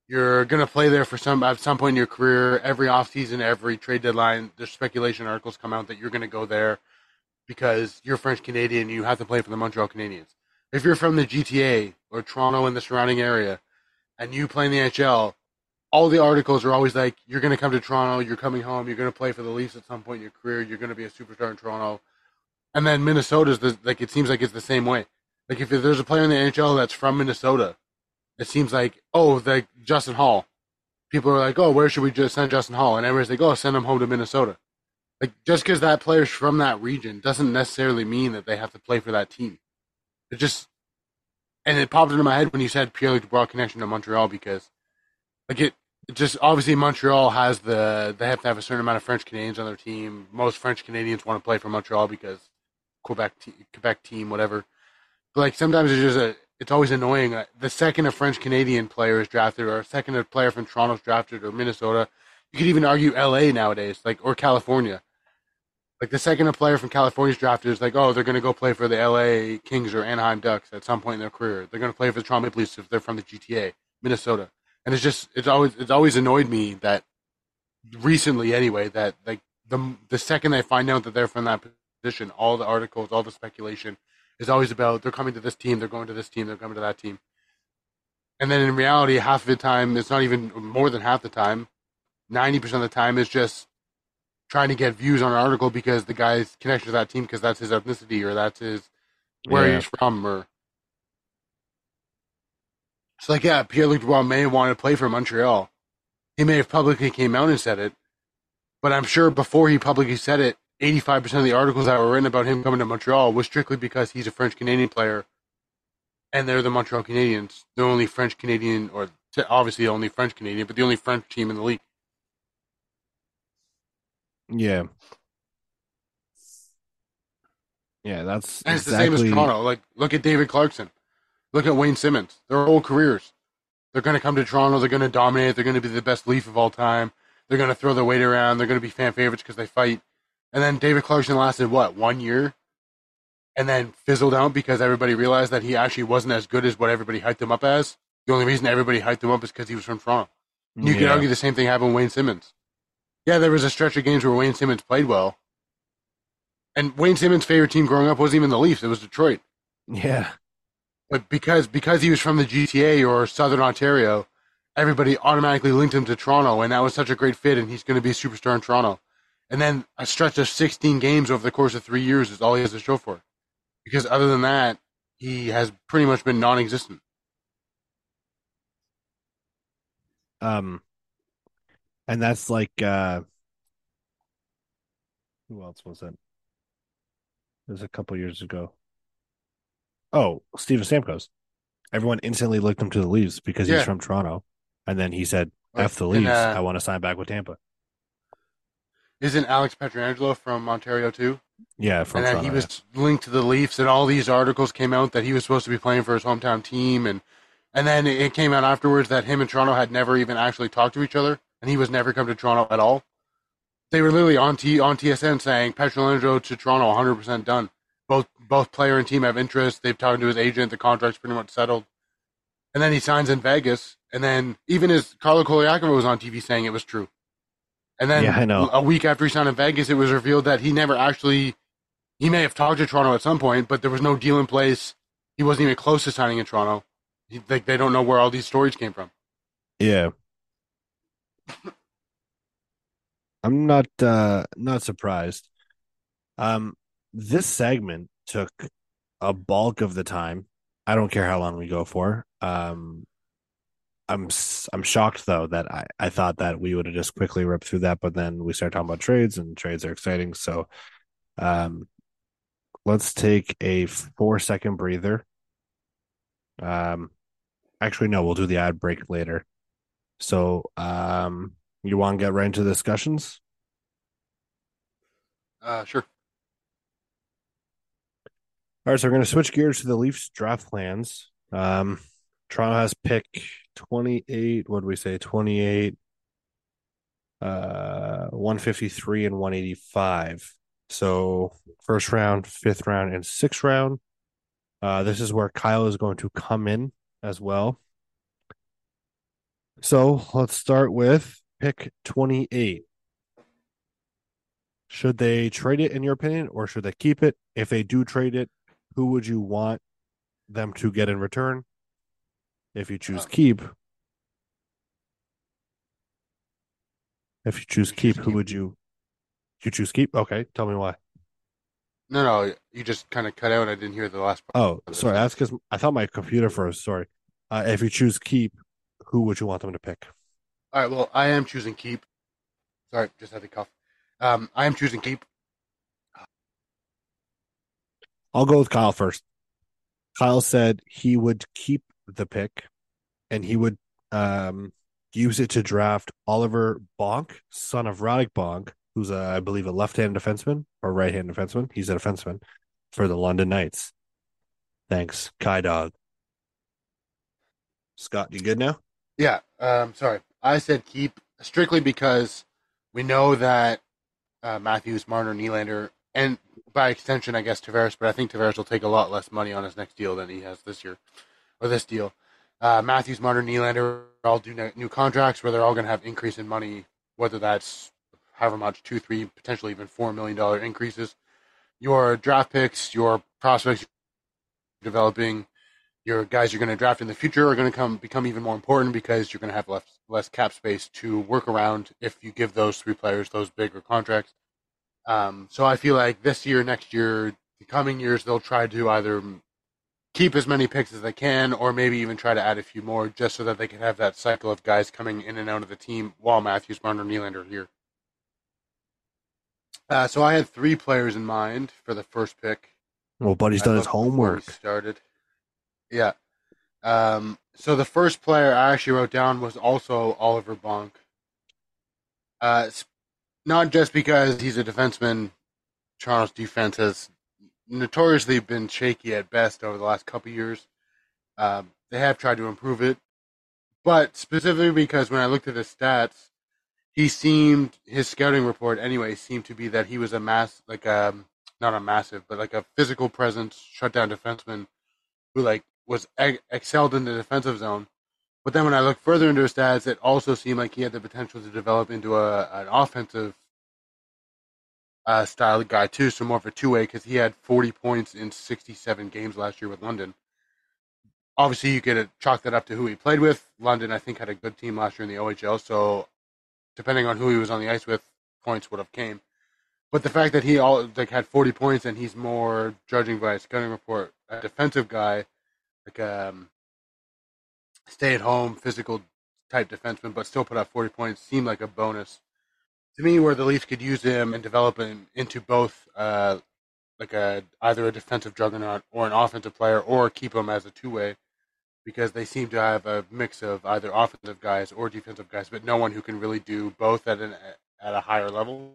You're going to play there for some at some point in your career. Every offseason, every trade deadline, there's speculation articles come out that you're going to go there because you're French Canadian. You have to play for the Montreal Canadiens. If you're from the G T A or Toronto and the surrounding area, and you play in the N H L, all the articles are always like, you're going to come to Toronto, you're coming home, you're going to play for the Leafs at some point in your career, you're going to be a superstar in Toronto. And then Minnesota's the, like, it seems like it's the same way. Like, if there's a player in the N H L that's from Minnesota, it seems like, oh, like Justin Hall. People are like, oh, where should we just send Justin Hall? And everybody's like, oh, send him home to Minnesota. Like, just because that player's from that region doesn't necessarily mean that they have to play for that team. It just, and it popped into my head when you said Pierre-Luc Dubois connection to Montreal because, like, it, it just, obviously Montreal has the, they have to have a certain amount of French Canadians on their team. Most French Canadians want to play for Montreal because Quebec, Quebec team, whatever. But, like, sometimes it's just a, it's always annoying. The second a French Canadian player is drafted, or a second a player from Toronto is drafted, or Minnesota, you could even argue L A nowadays, like, or California. Like, the second a player from California is drafted, is like, oh, they're going to go play for the L A Kings or Anaheim Ducks at some point in their career. They're going to play for the Toronto Maple Leafs if they're from the G T A, Minnesota. And it's just, it's always, it's always annoyed me that, recently anyway, that, like, the the second they find out that they're from that position, all the articles, all the speculation is always about, they're coming to this team, they're going to this team, they're coming to that team. And then in reality, half of the time, it's not even more than half the time, ninety percent of the time is just trying to get views on an article because the guy's connection to that team because that's his ethnicity or that's his where Yeah. he's from. Or it's like, yeah, Pierre-Luc Dubois may have wanted to play for Montreal. He may have publicly came out and said it, but I'm sure before he publicly said it, eighty-five percent of the articles that were written about him coming to Montreal was strictly because he's a French-Canadian player and they're the Montreal Canadiens. The only French-Canadian, or obviously the only French-Canadian, but the only French team in the league. Yeah. Yeah, that's And it's exactly... the same as Toronto. Like, look at David Clarkson. Look at Wayne Simmons. Their whole careers. They're going to come to Toronto. They're going to dominate. They're going to be the best Leaf of all time. They're going to throw their weight around. They're going to be fan favorites because they fight. And then David Clarkson lasted, what, one year? And then fizzled out because everybody realized that he actually wasn't as good as what everybody hyped him up as. The only reason everybody hyped him up is because he was from Toronto. And you Yeah. could argue the same thing happened with Wayne Simmons. Yeah, there was a stretch of games where Wayne Simmons played well. And Wayne Simmons' favorite team growing up wasn't even the Leafs. It was Detroit. Yeah. But because because he was from the G T A or Southern Ontario, everybody automatically linked him to Toronto, and that was such a great fit, and he's going to be a superstar in Toronto. And then a stretch of sixteen games over the course of three years is all he has to show for it. Because other than that, he has pretty much been non-existent. Um, and that's like, uh, who else was it? It was a couple years ago. Oh, Steven Stamkos. Everyone instantly linked him to the Leafs because Yeah. he's from Toronto. And then he said, Like, F the and, Leafs, uh, I want to sign back with Tampa. Isn't Alex Pietrangelo from Ontario too? Yeah, from and then Toronto. he was linked to the Leafs, and all these articles came out that he was supposed to be playing for his hometown team, and and then it came out afterwards that him and Toronto had never even actually talked to each other, and he was never come to Toronto at all. They were literally on T on T S N saying Pietrangelo to Toronto, one hundred percent done. Both both player and team have interest. They've talked to his agent. The contract's pretty much settled. And then he signs in Vegas, and then even his Carlo Koliakova was on T V saying it was true. And then Yeah, I know. a week after he signed in Vegas, it was revealed that he never actually, he may have talked to Toronto at some point, but there was no deal in place. He wasn't even close to signing in Toronto. He, like, they don't know where all these stories came from. Yeah. I'm not uh not surprised. Um this segment took a bulk of the time. I don't care how long we go for. Um I'm s- I'm shocked though that I I thought that we would have just quickly ripped through that, but then we started talking about trades, and trades are exciting. So um let's take a four second breather. Um actually no, we'll do the ad break later. So um you want to get right into the discussions? Uh, sure. All right, so we're going to switch gears to the Leafs draft plans. Um, Toronto has pick twenty-eight. What do we say? twenty-eight, uh, one fifty-three, and one eighty-five. So first round, fifth round, and sixth round. Uh, this is where Kyle is going to come in as well. So let's start with pick twenty-eight. Should they trade it, in your opinion, or should they keep it? If they do trade it, who would you want them to get in return? If you choose Um, keep, if you choose You keep, choose who keep. would you? You choose keep. Okay, tell me why. No, no, you just kind of cut out. I didn't hear the last part Oh, of the sorry. That's sentence. because I thought my computer froze. Sorry. Uh, if you choose keep, who would you want them to pick? All right, well, I am choosing keep. Sorry, just had to cough. Um, I am choosing keep. I'll go with Kyle first. Kyle said he would keep the pick and he would um, use it to draft Oliver Bonk, son of Radek Bonk, who's, a, I believe, a left-handed defenseman or right-handed defenseman. He's a defenseman for the London Knights. Thanks, Kai Dog. Scott, you good now? Yeah, um, sorry. I said keep strictly because we know that uh, Matthews, Marner, Nylander, and by extension, I guess Tavares, but I think Tavares will take a lot less money on his next deal than he has this year, or this deal. Uh, Matthews, Marner, Nylander all do new contracts where they're all going to have increase in money, whether that's however much, two, three, potentially even four million dollar increases. Your draft picks, your prospects developing, your guys you're going to draft in the future are going to come become even more important because you're going to have less less cap space to work around if you give those three players those bigger contracts. Um, so I feel like this year, next year, the coming years, they'll try to either keep as many picks as they can, or maybe even try to add a few more, just so that they can have that cycle of guys coming in and out of the team while Matthews, Marner, Nylander are here. Uh, so I had three players in mind for the first pick. Well, Buddy's I done his looked before we homework. started. Yeah. Um, so the first player I actually wrote down was also Oliver Bonk. Uh, not just because he's a defenseman. Toronto's defense has notoriously been shaky at best over the last couple years. Um, they have tried to improve it, but specifically because when I looked at his stats, he seemed his scouting report anyway seemed to be that he was a mass like um not a massive but like a physical presence shutdown defenseman who like was ex- excelled in the defensive zone. But then when I looked further into his stats, it also seemed like he had the potential to develop into a an offensive uh, style guy too, so more of a two way because he had forty points in sixty-seven games last year with London. Obviously, you could chalk that up to who he played with. London, I think, had a good team last year in the O H L, so depending on who he was on the ice with, points would have came. But the fact that he all like had forty points and he's more, judging by his scouting report, a defensive guy, like um, stay at home, physical type defenseman, but still put up forty points, seemed like a bonus to me. Where the Leafs could use him and develop him into both, uh, like a either a defensive juggernaut or an offensive player, or keep him as a two way. Because they seem to have a mix of either offensive guys or defensive guys, but no one who can really do both at an at a higher level.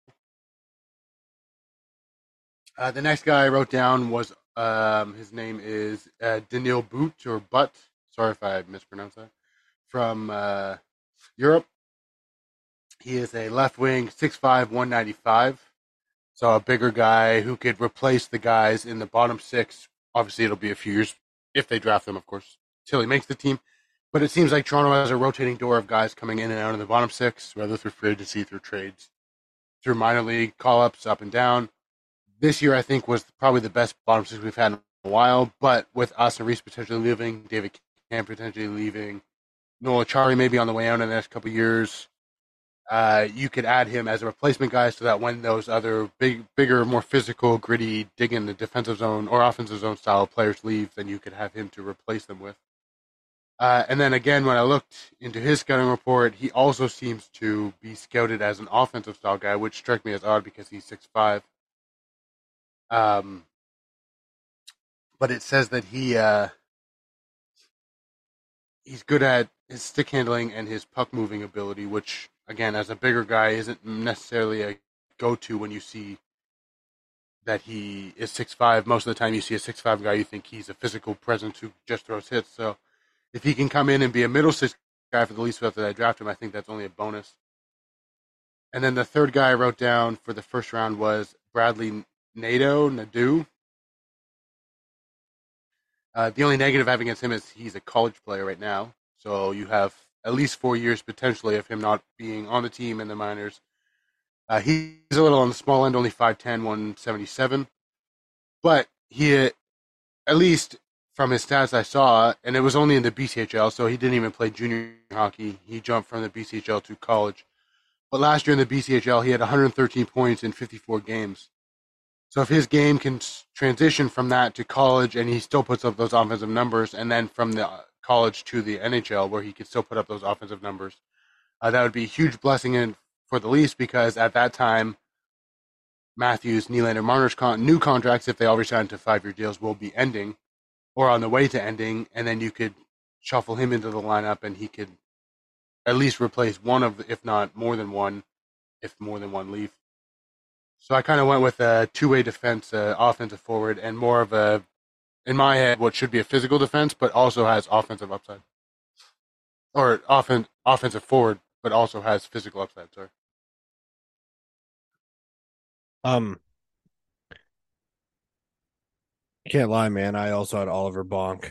Uh, the next guy I wrote down was um, his name is uh, Daniil Boot or Butt. Sorry if I mispronounced that. From uh, Europe, he is a left wing, six five, one ninety-five. So a bigger guy who could replace the guys in the bottom six. Obviously, it'll be a few years if they draft them, of course, till he makes the team. But it seems like Toronto has a rotating door of guys coming in and out of the bottom six, whether through free agency, through trades, through minor league call-ups, up and down. This year, I think, was probably the best bottom six we've had in a while. But with Austin Reese potentially leaving, David Camp potentially leaving, Noel Acciari maybe on the way out in the next couple of years, uh, you could add him as a replacement guy so that when those other big, bigger, more physical, gritty, dig in the defensive zone or offensive zone style players leave, then you could have him to replace them with. Uh, and then again, when I looked into his scouting report, he also seems to be scouted as an offensive style guy, which struck me as odd because he's six five. Um, but it says that he uh, he's good at his stick handling and his puck moving ability, which again, as a bigger guy, isn't necessarily a go-to when you see that he is six five. Most of the time, you see a six five guy, you think he's a physical presence who just throws hits. So if he can come in and be a middle six guy for the Leafs after they draft him, I think that's only a bonus. And then the third guy I wrote down for the first round was Bradley Nadeau, Nadeau. Uh, the only negative I have against him is he's a college player right now. So you have at least four years potentially of him not being on the team in the minors. Uh, he's a little on the small end, only five ten, one seventy-seven. But he, at least from his stats I saw, and it was only in the B C H L, so he didn't even play junior hockey. He jumped from the B C H L to college. But last year in the B C H L, he had one hundred thirteen points in fifty-four games. So if his game can transition from that to college and he still puts up those offensive numbers, and then from the college to the N H L where he could still put up those offensive numbers, uh, that would be a huge blessing in, for the Leafs, because at that time, Matthews, Nylander, Marner's con- new contracts, if they all resign to five-year deals, will be ending or on the way to ending, and then you could shuffle him into the lineup and he could at least replace one of, the, if not more than one, if more than one Leaf. So I kind of went with a two-way defense, uh, offensive forward, and more of a, in my head, what should be a physical defense, but also has offensive upside. Or offen- offensive forward, but also has physical upside, sorry. Um, can't lie, man. I also had Oliver Bonk.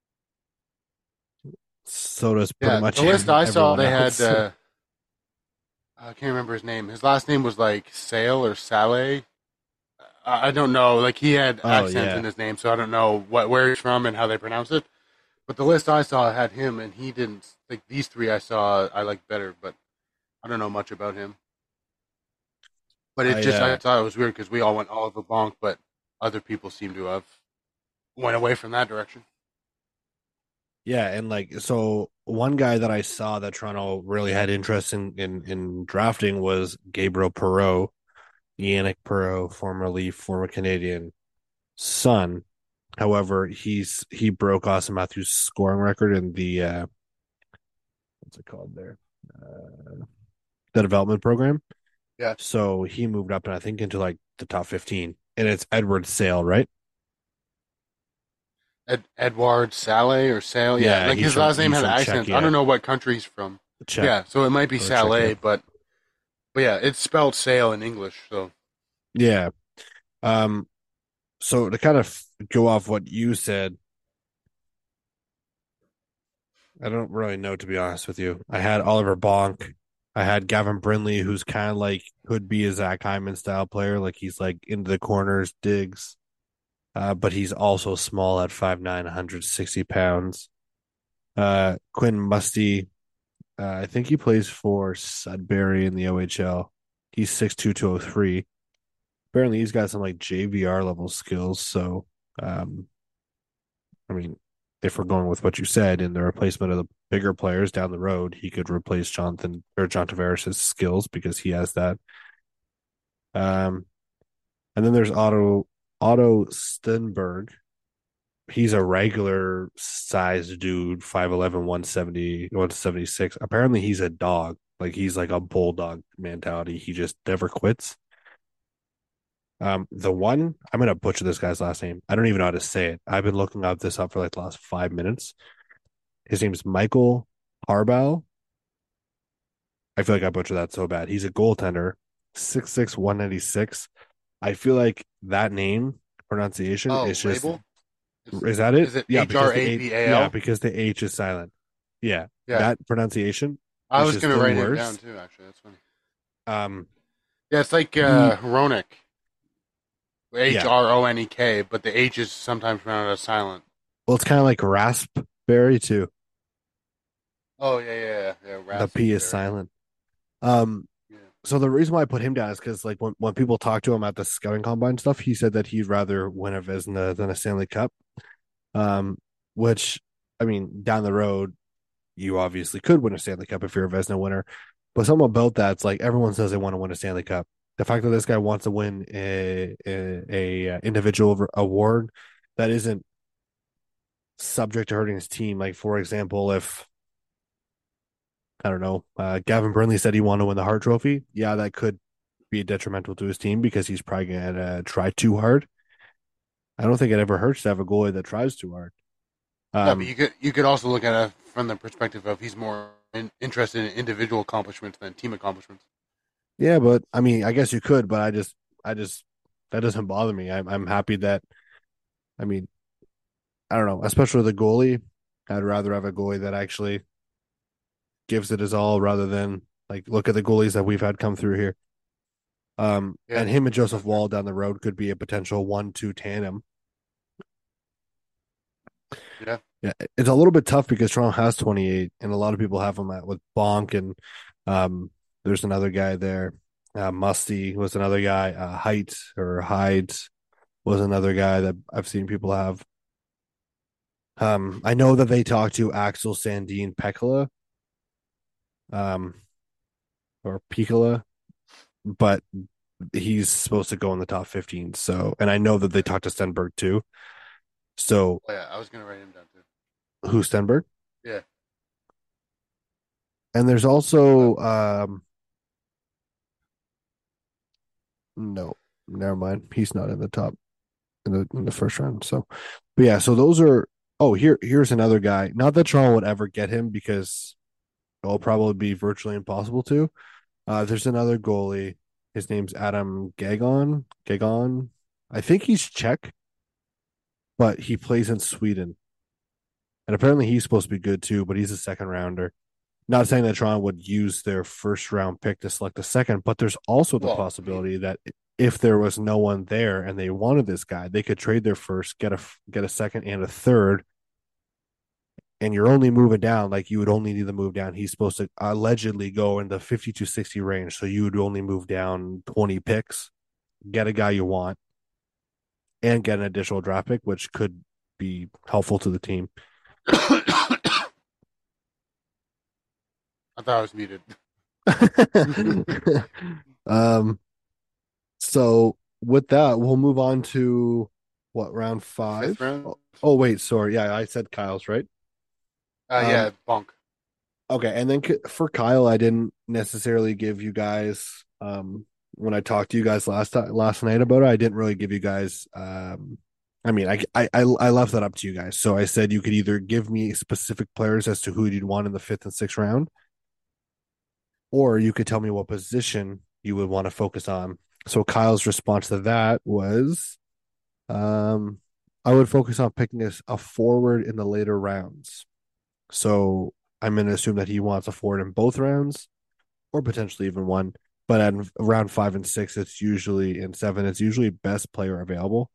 So does pretty Yeah, much the list I saw, everyone they else. had, uh, I can't remember his name. His last name was like Sale or Saleh. I I don't know. Like he had Oh, accents yeah. in his name, so I don't know what where he's from and how they pronounce it. But the list I saw had him, and he didn't. Like these three I saw, I like better, but I don't know much about him. But it I, just, I uh, thought it was weird because we all went Oliver Bonk, but other people seem to have went away from that direction. Yeah, and like so one guy that I saw that Toronto really had interest in in, in drafting was Gabriel Perreault, Yannick Perreault, former Leaf, former Canadian son. However, he's he broke Austin Matthews' scoring record in the uh what's it called there? Uh, the development program. Yeah. So he moved up and I think into like the top fifteen. And it's Edward Sale, right? Ed, Edward Saleh or Sale, yeah. Yeah, like he's his from- last name he's had an from accent. Czechia. I don't know what country he's from. Check. Yeah, so it might be Or Saleh, Czechia. but but yeah, it's spelled Sale in English. So Yeah. Um, so to kind of go off what you said, I don't really know, to be honest with you. I had Oliver Bonk. I had Gavin Brindley, who's kind of like could be a Zach Hyman style player. Like he's like into the corners, digs. Uh, but he's also small at five nine, one hundred sixty pounds. Uh, Quinn Musty, uh, I think he plays for Sudbury in the O H L. He's six two, two oh three. Apparently he's got some like J V R level skills. So, um, I mean, if we're going with what you said in the replacement of the bigger players down the road, he could replace Jonathan or John Tavares' skills because he has that. Um, and then there's Otto Otto Stenberg. He's a regular sized dude, five eleven, one seventy, one seventy-six. Apparently he's a dog. Like he's like a bulldog mentality. He just never quits. Um, the one, I'm gonna butcher this guy's last name. I don't even know how to say it. I've been looking up this up for like the last five minutes. His name's Michael Harbaugh. I feel like I butchered that so bad. He's a goaltender, six six, one ninety-six. I feel like that name pronunciation oh, is just label? Is, is that it? Is it yeah, H because R the A H- B A L? yeah, because the H is silent. Yeah, Yeah. that pronunciation. I is was just going to the write it worst. down too, actually. That's funny. Um, Yeah, it's like uh, Hronek. H R O N E K, but the H is sometimes pronounced as silent. well, it's kind of like raspberry too. Oh, yeah, yeah, yeah. yeah The P is raspberry. silent. Um, Yeah. so the reason why I put him down is because like when, when people talk to him at the scouting combine stuff, he said that he'd rather win a Vezina than a Stanley Cup. Um, which I mean, down the road, you obviously could win a Stanley Cup if you're a Vezina winner. But something about that, it's like everyone says they want to win a Stanley Cup. The fact that this guy wants to win a a, a individual award that isn't subject to hurting his team. Like for example, if I don't know, uh, Gavin Brindley said he wanted to win the Hart Trophy. Yeah, that could be detrimental to his team because he's probably going to try too hard. I don't think it ever hurts to have a goalie that tries too hard. Um, yeah, but you could you could also look at it from the perspective of he's more in, interested in individual accomplishments than team accomplishments. Yeah, but I mean, I guess you could, but I just, I just, that doesn't bother me. I'm, I'm happy that, I mean, I don't know, especially with the goalie, I'd rather have a goalie that actually gives it his all rather than like look at the goalies that we've had come through here. Um, Yeah. and him and Joseph Wall down the road could be a potential one-two tandem. Yeah. Yeah, it's a little bit tough because Toronto has twenty-eight, and a lot of people have them at with Bonk, and um, there's another guy there. Uh, Musty was another guy. Uh, Height or Hyde was another guy that I've seen people have. Um, I know that they talked to Axel Sandin Pekala, um, or Pekala, but he's supposed to go in the top fifteen. So, and I know that they talked to Stenberg too. So, Oh, yeah, I was gonna write him down too. who Stenberg? Yeah. And there's also um no, never mind. He's not in the top in the in the first round. So, but yeah, so those are oh here here's another guy. Not that Toronto would ever get him because it'll probably be virtually impossible to. Uh there's another goalie. His name's Adam Gagon. Gagon. I think he's Czech, but he plays in Sweden. And apparently he's supposed to be good too, but he's a second rounder. Not saying that Toronto would use their first round pick to select a second, but there's also the Well, possibility I mean, that if there was no one there and they wanted this guy, they could trade their first, get a get a second and a third, and you're only moving down. Like you would only need to move down. He's supposed to allegedly go in the fifty to sixty range, so you would only move down twenty picks, get a guy you want, and get an additional draft pick, which could be helpful to the team. I thought I was muted. um, so with that, we'll move on to what round five? Fifth round? Oh, oh, wait, sorry. Yeah, I said Kyle's right. Uh, Um, yeah, Bonk. Okay, and then c- for Kyle, I didn't necessarily give you guys um when I talked to you guys last time last night about it. I didn't really give you guys. Um, I mean, I I I I left that up to you guys. So I said you could either give me specific players as to who you'd want in the fifth and sixth round, or you could tell me what position you would want to focus on. So Kyle's response to that was, um, I would focus on picking a, a forward in the later rounds. So I'm going to assume that he wants a forward in both rounds, or potentially even one. But at round five and six, it's usually in seven, it's usually best player available.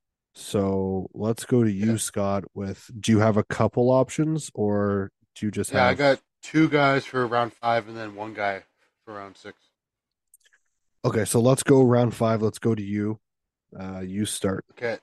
So let's go to you, Yeah. Scott. With do you have a couple options, or do you just Yeah, I have? got two guys for round five and then one guy for round six. Okay, so let's go round five. Let's go to you. Uh, you start. Okay.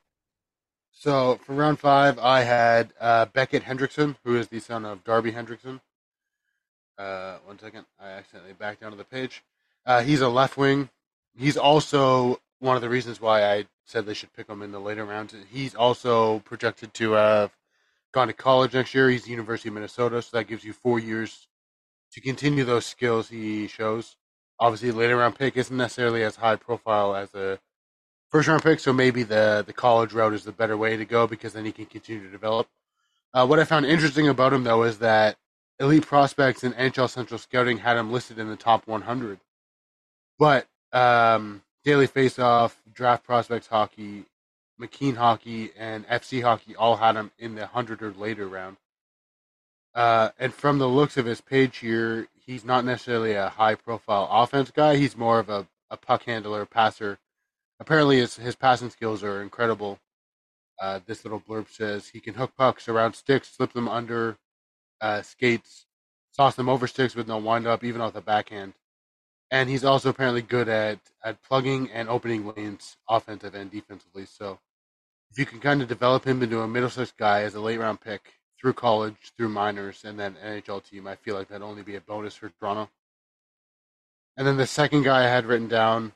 So for round five, I had uh, Beckett Hendrickson, who is the son of Darby Hendrickson. Uh, one second, I accidentally backed down to the page. Uh, he's a left wing. He's also one of the reasons why I said they should pick him in the later rounds. He's also projected to have gone to college next year. He's the University of Minnesota, so that gives you four years to continue those skills he shows. Obviously, later round pick isn't necessarily as high profile as a first round pick, so maybe the, the college route is the better way to go because then he can continue to develop. Uh, what I found interesting about him, though, is that Elite Prospects and N H L Central Scouting had him listed in the top one hundred. But um, Daily Faceoff, Draft Prospects Hockey, McKean Hockey, and F C Hockey all had him in the one hundred or later round. Uh, and from the looks of his page here, he's not necessarily a high-profile offense guy. He's more of a, a puck handler, passer. Apparently, his, his passing skills are incredible. Uh, this little blurb says he can hook pucks around sticks, slip them under uh, skates, toss them over sticks with no wind-up, even off the backhand. And he's also apparently good at, at plugging and opening lanes, offensive and defensively. So if you can kind of develop him into a Middlesex guy as a late-round pick through college, through minors, and then N H L team, I feel like that'd only be a bonus for Toronto. And then the second guy I had written down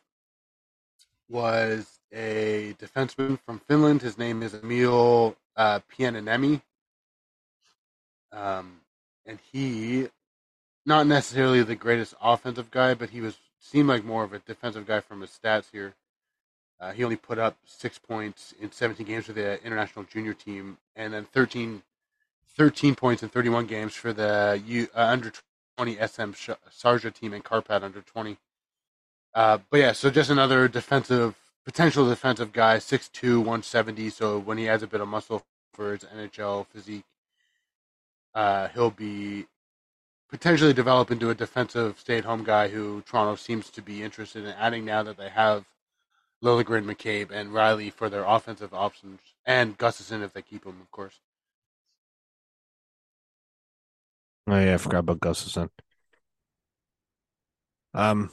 was a defenseman from Finland. His name is Emil uh, Pienanemi. Um, and he, not necessarily the greatest offensive guy, but he was seemed like more of a defensive guy from his stats here. Uh, he only put up six points in seventeen games for the international junior team, and then thirteen, thirteen points in thirty-one games for the U, uh, under twenty S M Sarja team and Karpat under twenty. Uh, but yeah, so just another defensive, potential defensive guy, six two, one seventy. So when he adds a bit of muscle for his N H L physique, uh, he'll be potentially develop into a defensive stay-at-home guy who Toronto seems to be interested in adding now that they have Liljegren, McCabe, and Riley for their offensive options, and Gustafson if they keep him, of course. Oh yeah, I forgot about Gustafson. Um,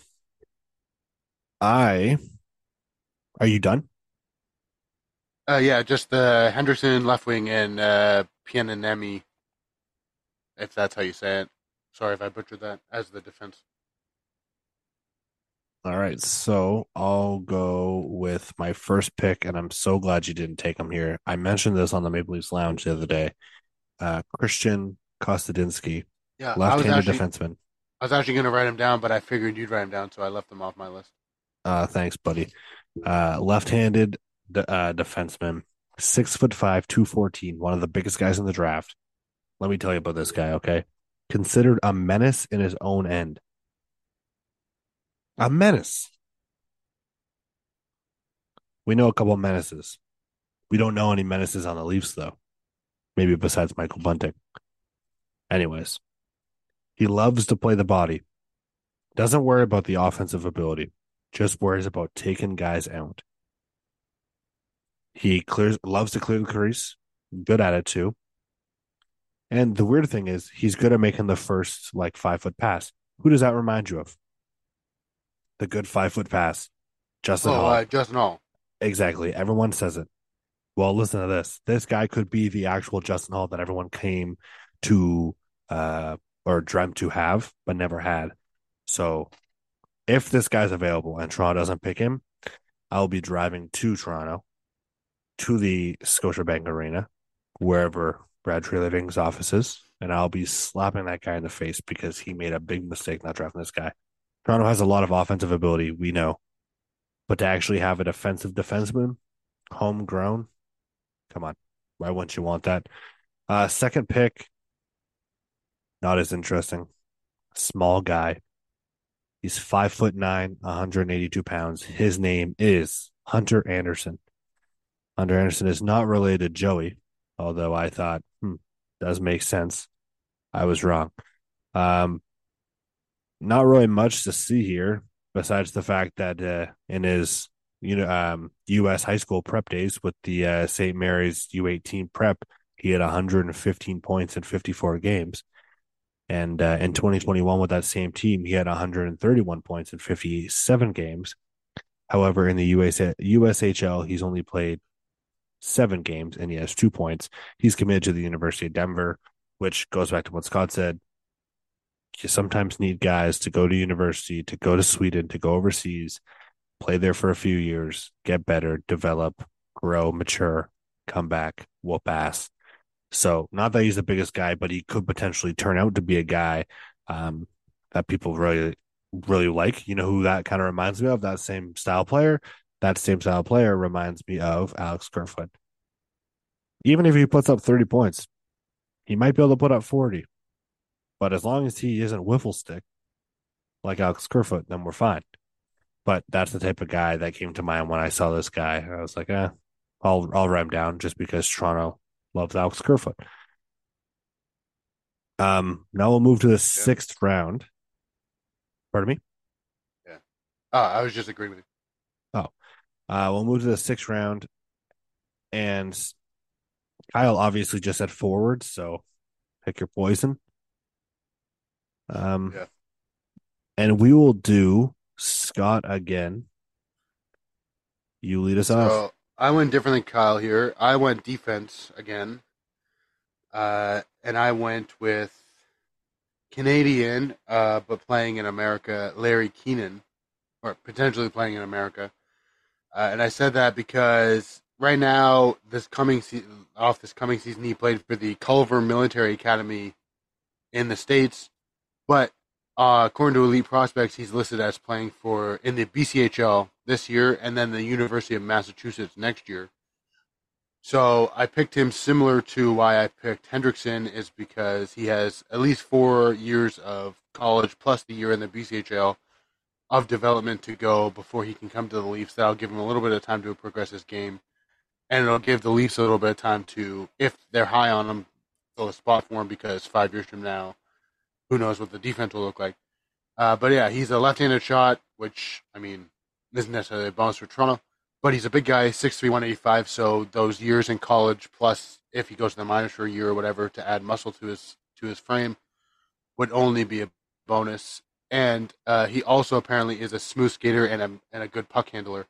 I are you done? Uh, yeah, just the Henderson left wing and uh, Piananemi, if that's how you say it. Sorry if I butchered that, as the defense. All right, so I'll go with my first pick, and I'm so glad you didn't take him here. I mentioned this on the Maple Leafs Lounge the other day. Uh, Christian Kostadinsky, Yeah, left-handed I was actually, defenseman. I was actually going to write him down, but I figured you'd write him down, so I left him off my list. Uh, thanks, buddy. Uh, left-handed de- uh, defenseman, six foot five, two fourteen, one of the biggest guys in the draft. Let me tell you about this guy, okay? Considered a menace in his own end. A menace. We know a couple of menaces. We don't know any menaces on the Leafs, though. Maybe besides Michael Bunting. Anyways, he loves to play the body. Doesn't worry about the offensive ability. Just worries about taking guys out. He clears, loves to clear the crease. Good at it, too. And the weird thing is, he's good at making the first, like, five-foot pass. Who does that remind you of? The good five-foot pass. Justin oh, Hall. uh, Justin Hall. Exactly. Everyone says it. Well, listen to this. This guy could be the actual Justin Hall that everyone came to uh, or dreamt to have, but never had. So if this guy's available and Toronto doesn't pick him, I'll be driving to Toronto, to the Scotiabank Arena, wherever Brad Treliving's office is, and I'll be slapping that guy in the face because he made a big mistake not drafting this guy. Toronto has a lot of offensive ability, we know. But to actually have a defensive defenseman, homegrown, come on. Why wouldn't you want that? Uh, second pick, not as interesting. Small guy. He's five foot nine, one hundred eighty-two pounds. His name is Hunter Anderson. Hunter Anderson is not related to Joey, although I thought, hmm, does make sense. I was wrong. Um, not really much to see here, besides the fact that uh, in his you know um, U S high school prep days with the uh, Saint Mary's U eighteen prep, he had one hundred fifteen points in fifty-four games. And uh, in twenty twenty-one with that same team, he had one hundred thirty-one points in fifty-seven games. However, in the U S U S H L, he's only played seven games and he has two points. He's committed to the University of Denver, which goes back to what Scott said. You sometimes need guys to go to university, to go to Sweden, to go overseas, play there for a few years, get better, develop, grow, mature, come back, whoop ass. So not that he's the biggest guy, but he could potentially turn out to be a guy um, that people really, really like. You know who that kind of reminds me of? That same style player. That same style player reminds me of Alex Kerfoot. Even if he puts up thirty points, he might be able to put up forty. But as long as he isn't wiffle stick like Alex Kerfoot, then we're fine. But that's the type of guy that came to mind when I saw this guy. I was like, eh, I'll I'll write him down just because Toronto loves Alex Kerfoot. Um, now we'll move to the yeah. sixth round. Pardon me? Yeah. Oh, I was just agreeing with you. Oh. Uh, we'll move to the sixth round. And Kyle obviously just said forward, so pick your poison. Um, yeah. And we will do Scott again. You lead us so, off. I went different than Kyle here. I went defense again. Uh, and I went with Canadian, uh, but playing in America, Larry Keenan, or potentially playing in America. Uh, and I said that because right now, this coming se- off this coming season, he played for the Culver Military Academy in the States. But uh, according to Elite Prospects, he's listed as playing for in the B C H L this year and then the University of Massachusetts next year. So I picked him similar to why I picked Hendrickson is because he has at least four years of college plus the year in the B C H L of development to go before he can come to the Leafs. That'll give him a little bit of time to progress his game. And it'll give the Leafs a little bit of time to, if they're high on him, fill a spot for him because five years from now, who knows what the defense will look like. Uh, but yeah, he's a left-handed shot, which, I mean, isn't necessarily a bonus for Toronto. But he's a big guy, six three, one eighty-five, so those years in college, plus if he goes to the minors for a year or whatever to add muscle to his to his frame, would only be a bonus. And uh, he also apparently is a smooth skater and a, and a good puck handler.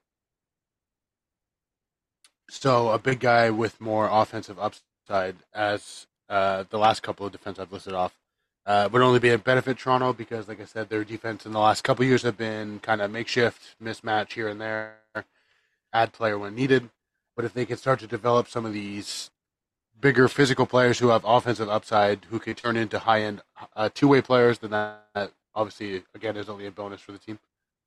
So a big guy with more offensive upside, as uh, the last couple of defense I've listed off. Uh, would only be a benefit Toronto because, like I said, their defense in the last couple of years have been kind of makeshift, mismatch here and there, add player when needed. But if they can start to develop some of these bigger physical players who have offensive upside, who could turn into high-end uh, two-way players, then that obviously, again, is only a bonus for the team.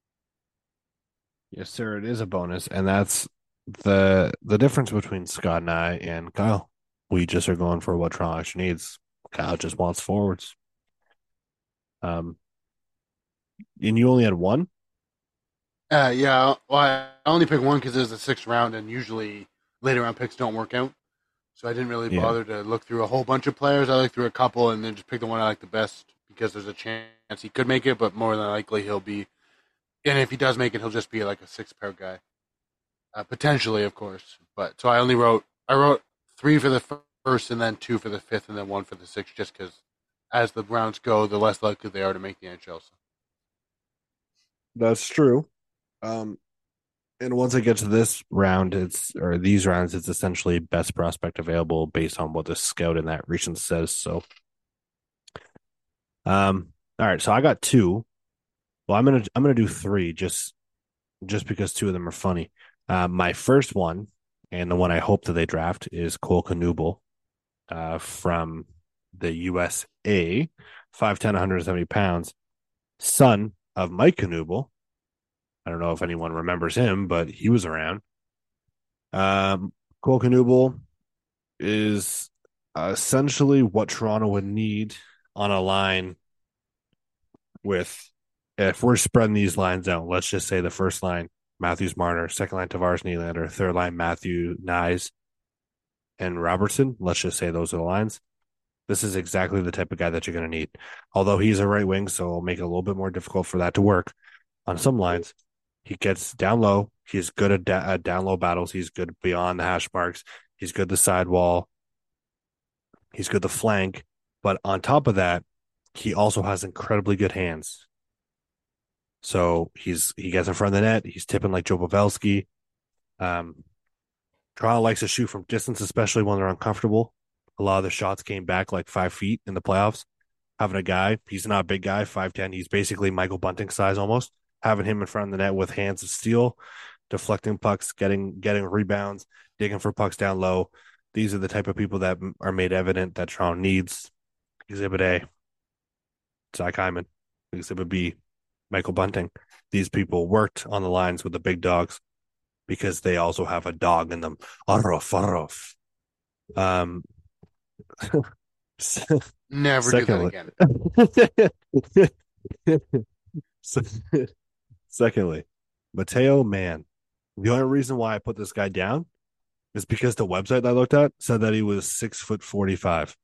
Yes, sir, it is a bonus, and that's the the difference between Scott and I and Kyle. We just are going for what Toronto actually needs. Kyle just wants forwards. Um, and you only had one? Uh, yeah, well, I only picked one because it was the sixth round, and usually later round picks don't work out. So I didn't really Yeah. bother to look through a whole bunch of players. I looked through a couple and then just picked the one I like the best because there's a chance he could make it, but more than likely he'll be. And if he does make it, he'll just be like a six pair guy, uh, potentially, of course. But so I only wrote I wrote three for the first, and then two for the fifth, and then one for the sixth, just because as the rounds go, the less likely they are to make the N H L. So. That's true. Um, and once I get to this round, it's or these rounds, it's essentially best prospect available based on what the scout in that region says. So, um, all right. So I got two. Well, I'm gonna I'm gonna do three just just because two of them are funny. Uh, my first one, and the one I hope that they draft, is Cole Knuble, uh, from the U S A, five ten, one hundred seventy pounds, son of Mike Knuble. I don't know if anyone remembers him, but he was around. Um, Cole Knuble is essentially what Toronto would need on a line with, if we're spreading these lines out, let's just say the first line, Matthews Marner, second line, Tavares Nylander, third line, Matthew Nyes and Robertson. Let's just say those are the lines. This is exactly the type of guy that you're going to need. Although he's a right wing, so it'll make it a little bit more difficult for that to work on some lines. He gets down low. He's good at, da- at down low battles. He's good beyond the hash marks. He's good the sidewall. He's good the flank. But on top of that, he also has incredibly good hands. So he's he gets in front of the net. He's tipping like Joe Pavelski. Um, Toronto likes to shoot from distance, especially when they're uncomfortable. A lot of the shots came back like five feet in the playoffs. Having a guy, he's not a big guy, five ten. He's basically Michael Bunting size almost. Having him in front of the net with hands of steel, deflecting pucks, getting getting rebounds, digging for pucks down low. These are the type of people that are made evident that Toronto needs. Exhibit A, Zach Hyman. Exhibit B, Michael Bunting. These people worked on the lines with the big dogs because they also have a dog in them. Arrof, arrof. Um, Never secondly, do that again. Secondly, Mateo Mann. The only reason why I put this guy down is because the website I looked at said that he was six foot forty-five.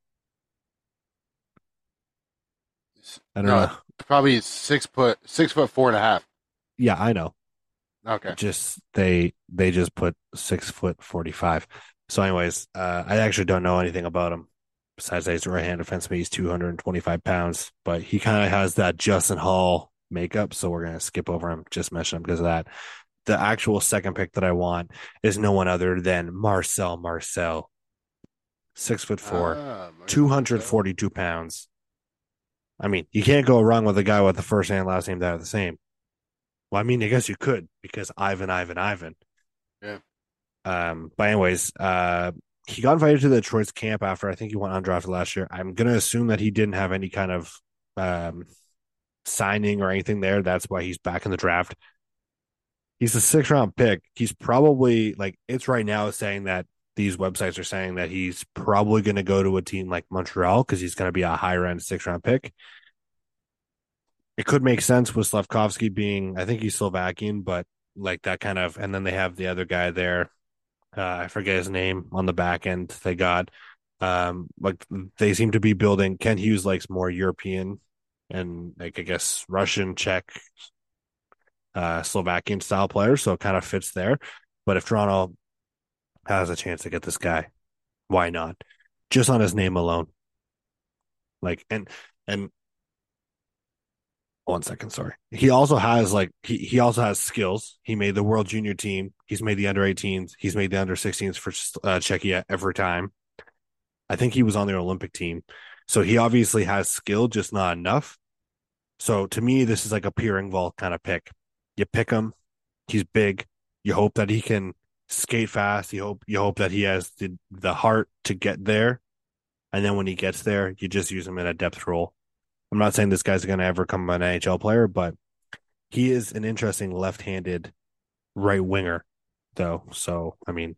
I don't No, know. probably six foot, six foot four and a half. Yeah, I know. Okay. Just they they just put six foot forty-five. So, anyways, uh, I actually don't know anything about him. Besides that he's a right-handed defenseman, he's two hundred twenty-five pounds, but he kind of has that Justin Hall makeup, so we're gonna skip over him. Just mention him because of that. The actual second pick that I want is no one other than Marcel Marcel, six foot four, Ah, two hundred forty-two pounds. I mean, you can't go wrong with a guy with the first and last name that are the same. Well, I mean, I guess you could because Ivan, Ivan, Ivan. Yeah. Um. But anyways, uh, he got invited to the Detroit's camp after I think he went undrafted last year. I'm gonna assume that he didn't have any kind of um signing or anything there. That's why he's back in the draft. He's a six round pick. He's probably like it's right now saying that these websites are saying that he's probably going to go to a team like Montreal because he's going to be a higher end six round pick. It could make sense with Slavkovsky being, I think he's Slovakian, but like that kind of, and then they have the other guy there. Uh, I forget his name on the back end. They got, um, like they seem to be building. Ken Hughes likes more European and like I guess Russian, Czech, uh, Slovakian style players, so it kind of fits there. But if Toronto has a chance to get this guy, why not? Just on his name alone. Like and and one second, sorry. He also has like he he also has skills. He made the World Junior team. He's made the under eighteens. He's made the under sixteens for uh, Czechia every time. I think he was on the Olympic team. So he obviously has skill, just not enough. So to me, this is like a Pierre Engvall kind of pick. You pick him. He's big. You hope that he can skate fast. You hope you hope that he has the, the heart to get there. And then when he gets there, you just use him in a depth role. I'm not saying this guy's going to ever become an N H L player, but he is an interesting left-handed right winger, though. So, I mean,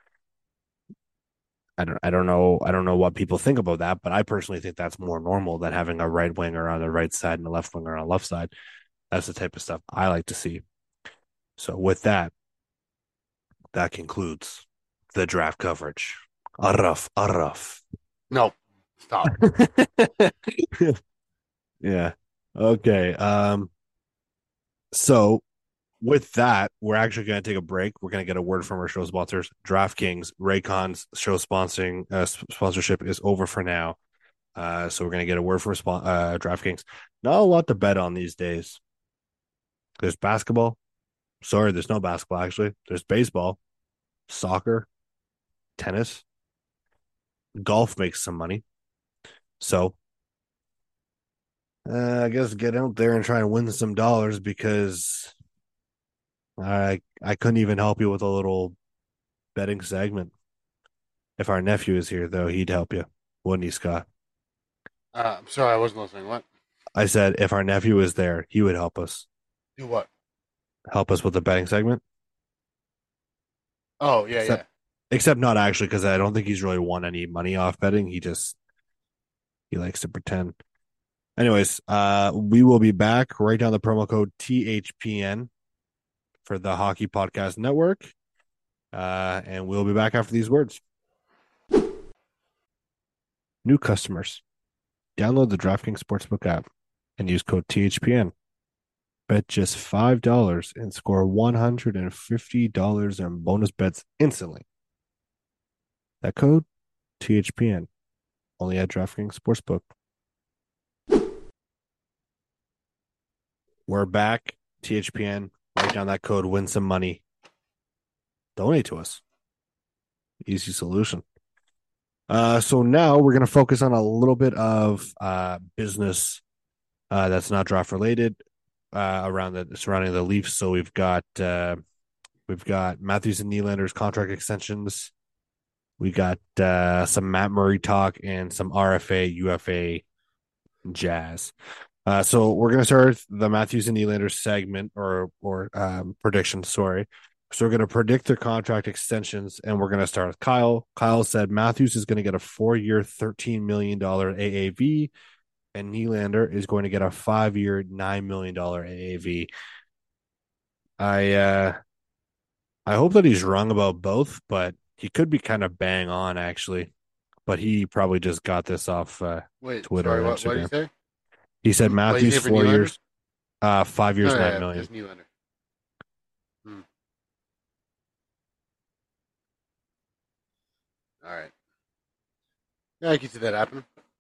I don't, I don't know, I don't know what people think about that, but I personally think that's more normal than having a right winger on the right side and a left winger on the left side. That's the type of stuff I like to see. So, with that, that concludes the draft coverage. Arraf, arraf. No, stop. Yeah. Okay. Um. So, with that, we're actually going to take a break. We're going to get a word from our show sponsors, DraftKings. Raycon's show sponsoring uh, sponsorship is over for now. Uh, so we're going to get a word from uh, DraftKings. Not a lot to bet on these days. There's basketball. Sorry, there's no basketball, actually. There's baseball, soccer, tennis. Golf makes some money. So, uh, I guess get out there and try and win some dollars because I I couldn't even help you with a little betting segment. If our nephew is here, though, he'd help you, wouldn't he, Scott? Uh, I'm sorry, I wasn't listening. What? I said if our nephew is there, he would help us. Do what? Help us with the betting segment. Oh, yeah, except, yeah. Except not actually, because I don't think he's really won any money off betting. He just, he likes to pretend. Anyways, uh, we will be back. Write down the promo code T H P N for the Hockey Podcast Network. Uh, and we'll be back after these words. New customers, download the DraftKings Sportsbook app and use code T H P N. Bet just five dollars and score one hundred fifty dollars in bonus bets instantly. That code, T H P N, only at DraftKings Sportsbook. We're back. T H P N. Write down that code. Win some money. Donate to us. Easy solution. Uh, so now we're going to focus on a little bit of uh, business uh, that's not draft related uh, around the surrounding the Leafs. So we've got uh, we've got Matthews and Nylander's contract extensions. We got uh, some Matt Murray talk and some R F A, U F A jazz. Uh, so we're going to start the Matthews and Nylander segment or or um, prediction. Sorry. So we're going to predict their contract extensions, and we're going to start with Kyle. Kyle said Matthews is going to get a four-year, thirteen million dollars A A V, and Nylander is going to get a five-year, nine million dollars A A V. I uh, I hope that he's wrong about both, but he could be kind of bang on, actually. But he probably just got this off uh, Wait, Twitter sorry, and what, what did Instagram. you say? He said What did you Matthews say for four Nylander? years, uh, five years, No, nine yeah, million. just Nylander. Hmm. All right. Yeah, I can see that happen.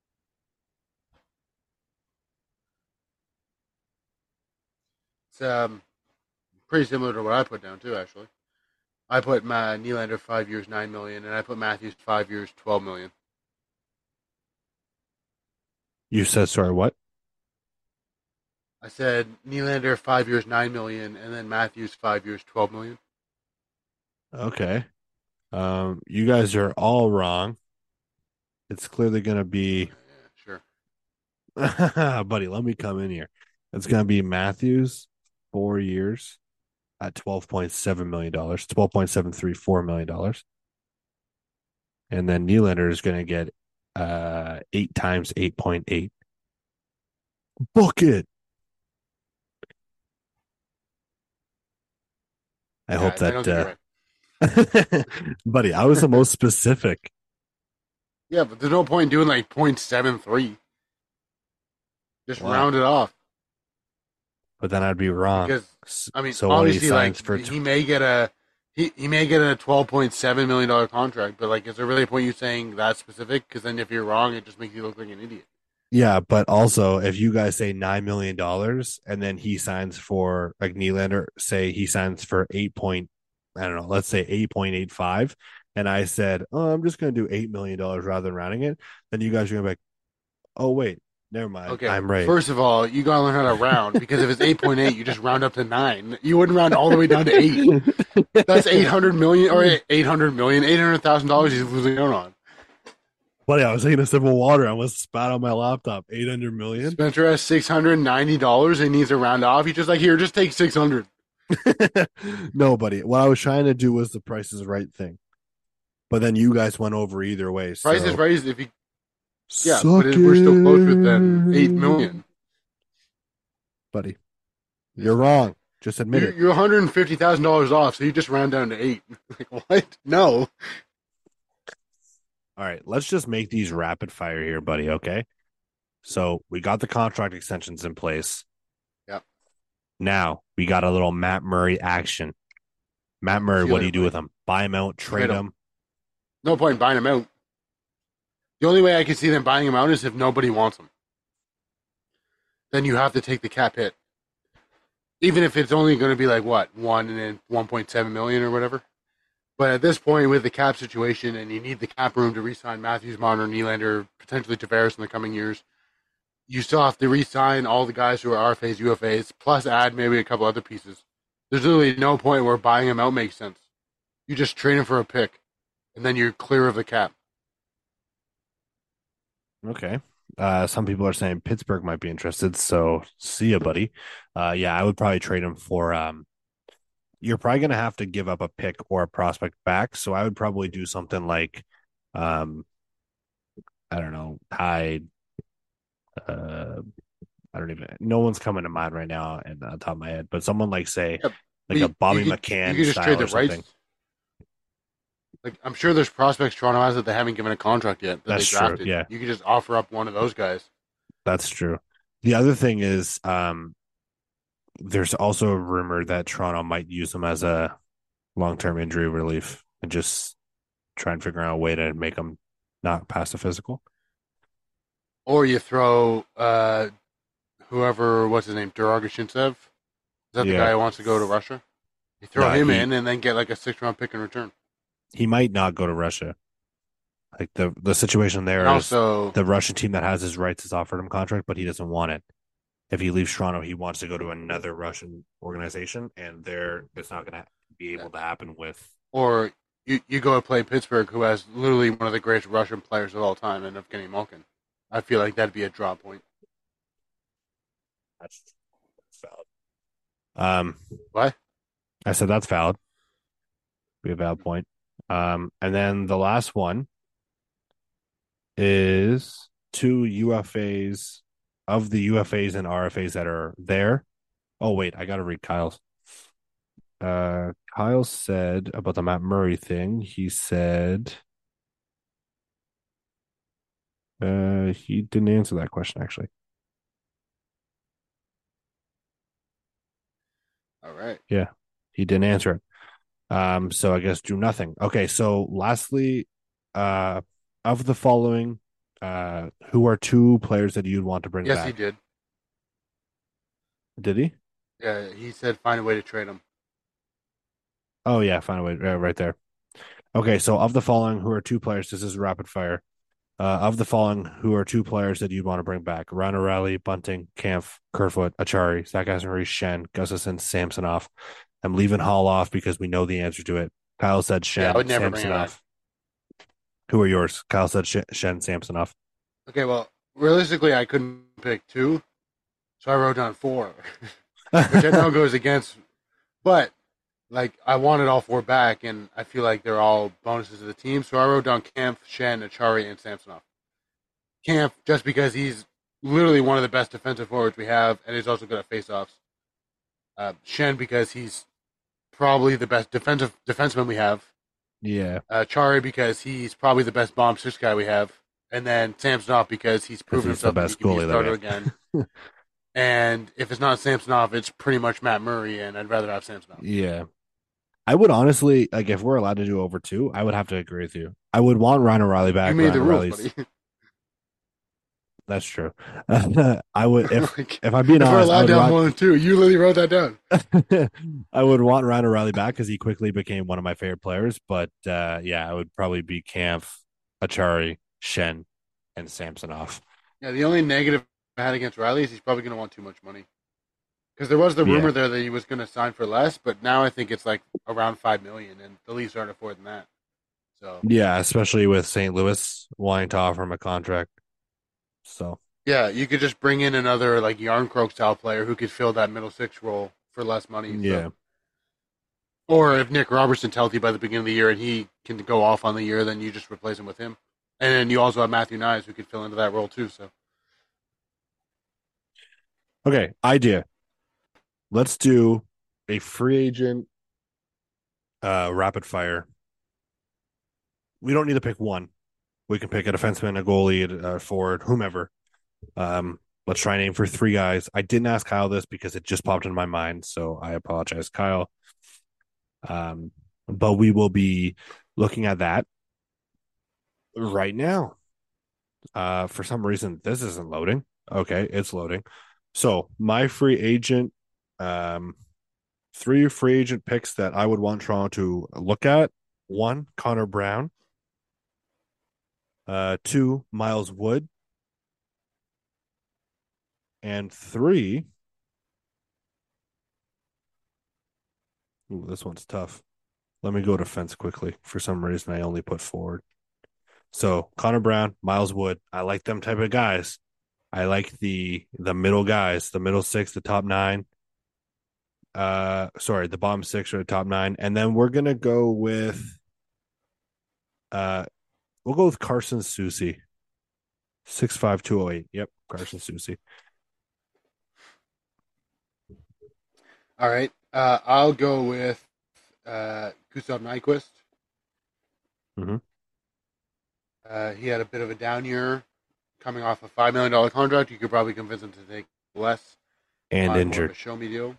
It's um pretty similar to what I put down too. Actually, I put my Nylander five years, nine million, and I put Matthews five years, twelve million. You said sorry, what? I said Nylander five years, nine million, and then Matthews five years, twelve million. Okay. Um, you guys are all wrong. It's clearly going to be, Yeah, sure. buddy, let me come in here. It's going to be Matthews, four years at twelve point seven million dollars, twelve point seven three four million dollars. And then Nylander is going to get uh, eight times eight point eight. Book it. I Yeah, hope I that, don't think uh, you're right. buddy, I was the most specific. Yeah, but there's no point in doing like point seven three. Just Wow. round it off. But then I'd be wrong. Because I mean, so what he obviously, like signs for he may get a he, he may get a twelve point seven million dollar contract, but like, is there really a point you saying that specific? Because then if you're wrong, it just makes you look like an idiot. Yeah, but also if you guys say nine million dollars and then he signs for like Nylander, say he signs for eight point, I don't know, let's say eight point eight five, and I said, oh, I'm just going to do eight million dollars rather than rounding it, then you guys are going to be like, oh wait, never mind, Okay, I'm right. First of all, you gotta learn how to round because if it's eight point eight, you just round up to nine. You wouldn't round all the way down to eight. That's eight hundred million or eight hundred million, eight hundred thousand dollars he's losing out on. Buddy, I was taking a sip of water. I almost spat on my laptop. eight hundred million. Spencer has six hundred ninety dollars and needs to round off. He's just like, here, just take six hundred. No, buddy. What I was trying to do was the Price is Right thing, but then you guys went over either way. So. Price is right if he. Yeah, Suck but it, we're still closer than it. eight million. Buddy, you're wrong. Just admit You're, it. you're one hundred fifty thousand dollars off, so you just round down to eight. Like, what? No. All right, let's just make these rapid fire here, buddy. Okay. So we got the contract extensions in place. Yep. Now we got a little Matt Murray action. Matt Murray, See you what do later, you do buddy. with him? Buy him out, trade, Trade him. him. No point in buying him out. The only way I can see them buying him out is if nobody wants him. Then you have to take the cap hit. Even if it's only going to be like, what, one and then one point seven million or whatever. But at this point, with the cap situation, and you need the cap room to re-sign Matthews, Marner, Nylander, potentially Tavares in the coming years, you still have to re-sign all the guys who are R F As, U F As, plus add maybe a couple other pieces. There's literally no point where buying him out makes sense. You just trade him for a pick, and then you're clear of the cap. Okay. Uh, some people are saying Pittsburgh might be interested. So see ya, buddy. Uh, yeah, I would probably trade him for. Um, you're probably going to have to give up a pick or a prospect back. So I would probably do something like, um, I don't know, Tide. Uh, I don't even. No one's coming to mind right now, and on top of my head. But someone like say, Yep. like You- a Bobby you could- McCann You could just style trade or the rights. something. Like, I'm sure there's prospects Toronto has that they haven't given a contract yet. That That's they true, drafted. yeah. You could just offer up one of those guys. That's true. The other thing is, um, there's also a rumor that Toronto might use him as a long-term injury relief and just try and figure out a way to make him not pass the physical. Or you throw uh, whoever, what's his name, Duragashintsev? Is that the Yeah. guy who wants to go to Russia? You throw No, him he- in and then get like a six-round pick in return. He might not go to Russia. Like the the situation there And is also, the Russian team that has his rights has offered him contract, but he doesn't want it. If he leaves Toronto, he wants to go to another Russian organization, and there it's not going to be able to happen with. or you, you go and play Pittsburgh, who has literally one of the greatest Russian players of all time, and Evgeny Malkin. I feel like that'd be a draw point. That's valid. Um, What? I said that's valid. Be a valid point. Um, and then the last one is two U F As of the U F As and R F As that are there. Oh wait, I gotta read Kyle's. Uh, Kyle said about the Matt Murray thing. He said, uh, he didn't answer that question actually. All right. He didn't answer it. Um, so I guess do nothing. Okay, so lastly, uh, of the following, uh, who are two players that you'd want to bring Yes, back? he did. Did he? Yeah, he said find a way to trade him. Oh yeah, find a way right, right there. Okay, so of the following, who are two players? This is rapid fire. Uh, of the following, who are two players that you'd want to bring back? Ryan O'Reilly, Bunting, Kampf, Kerfoot, Achari, Zach Aston, Shen, Gustafson, Samsonov. I'm leaving Hall off because we know the answer to it. Kyle said Shen, Yeah, I would never bring him back. Samsonov. Who are yours? Kyle said Shen, Shen Samsonov. Okay, well, realistically, I couldn't pick two, so I wrote down four, which I know goes against. But like, I wanted all four back, and I feel like they're all bonuses to the team. So I wrote down Kampf, Shen, Achari, and Samsonov. Kampf, just because he's literally one of the best defensive forwards we have, and he's also good at faceoffs. Uh, Shen, because he's probably the best defensive defenseman we have. Yeah. Uh, Chari, because he's probably the best bomb six guy we have. And then Samsonov, because he's proven he's the himself best that he can be goalie a that starter we have. again. And if it's not Samsonov, it's pretty much Matt Murray, and I'd rather have Samsonov. Yeah. I would honestly, like, if we're allowed to do over two, I would have to agree with you. I would want Ryan O'Reilly back. You made Ryan the rules, O'Reilly's- buddy. That's true. I would, if Like, if I'm being if we're honest, I allowed would, to have want, more than two, you literally wrote that down. I would want Ryan O'Reilly back because he quickly became one of my favorite players. But uh, yeah, I would probably be Kampf, Achari, Shen, and Samsonov. Yeah, the only negative I had against Riley is he's probably going to want too much money. Because there was the rumor Yeah. there that he was going to sign for less, but now I think it's like around five million, and the Leafs aren't affording that. So Yeah, especially with Saint Louis wanting to offer him a contract. So yeah, you could just bring in another like Yarncroke style player who could fill that middle six role for less money. so- yeah, Or if Nick Robertson's healthy by the beginning of the year and he can go off on the year, then you just replace him with him. And then you also have Matthew Nyes who could fill into that role too. So okay. Idea. Let's do a free agent uh, rapid fire. We don't need to pick one. We can pick a defenseman, a goalie, a forward, whomever. Um, let's try and aim for three guys. I didn't ask Kyle this because it just popped in my mind, so I apologize, Kyle. Um, but we will be looking at that right now. Uh, for some reason, this isn't loading. Okay, it's loading. So my free agent, um, three free agent picks that I would want Toronto to look at. One, Connor Brown. Uh, two, Miles Wood. And three, ooh, this one's tough. Let me go defense quickly. For some reason, I only put forward. So Connor Brown, Miles Wood. I like them type of guys. I like the the middle guys, the middle six, the top nine. Uh, sorry, the bottom six or the top nine, and then we're gonna go with. Uh, we'll go with Carson Soucy. Six five two zero eight. Yep, Carson Soucy. all right, uh, I'll go with uh, Gustav Nyquist. Mhm. Uh, he had a bit of a down year, coming off a five million dollar contract. You could probably convince him to take less And on more of injured. a show me deal.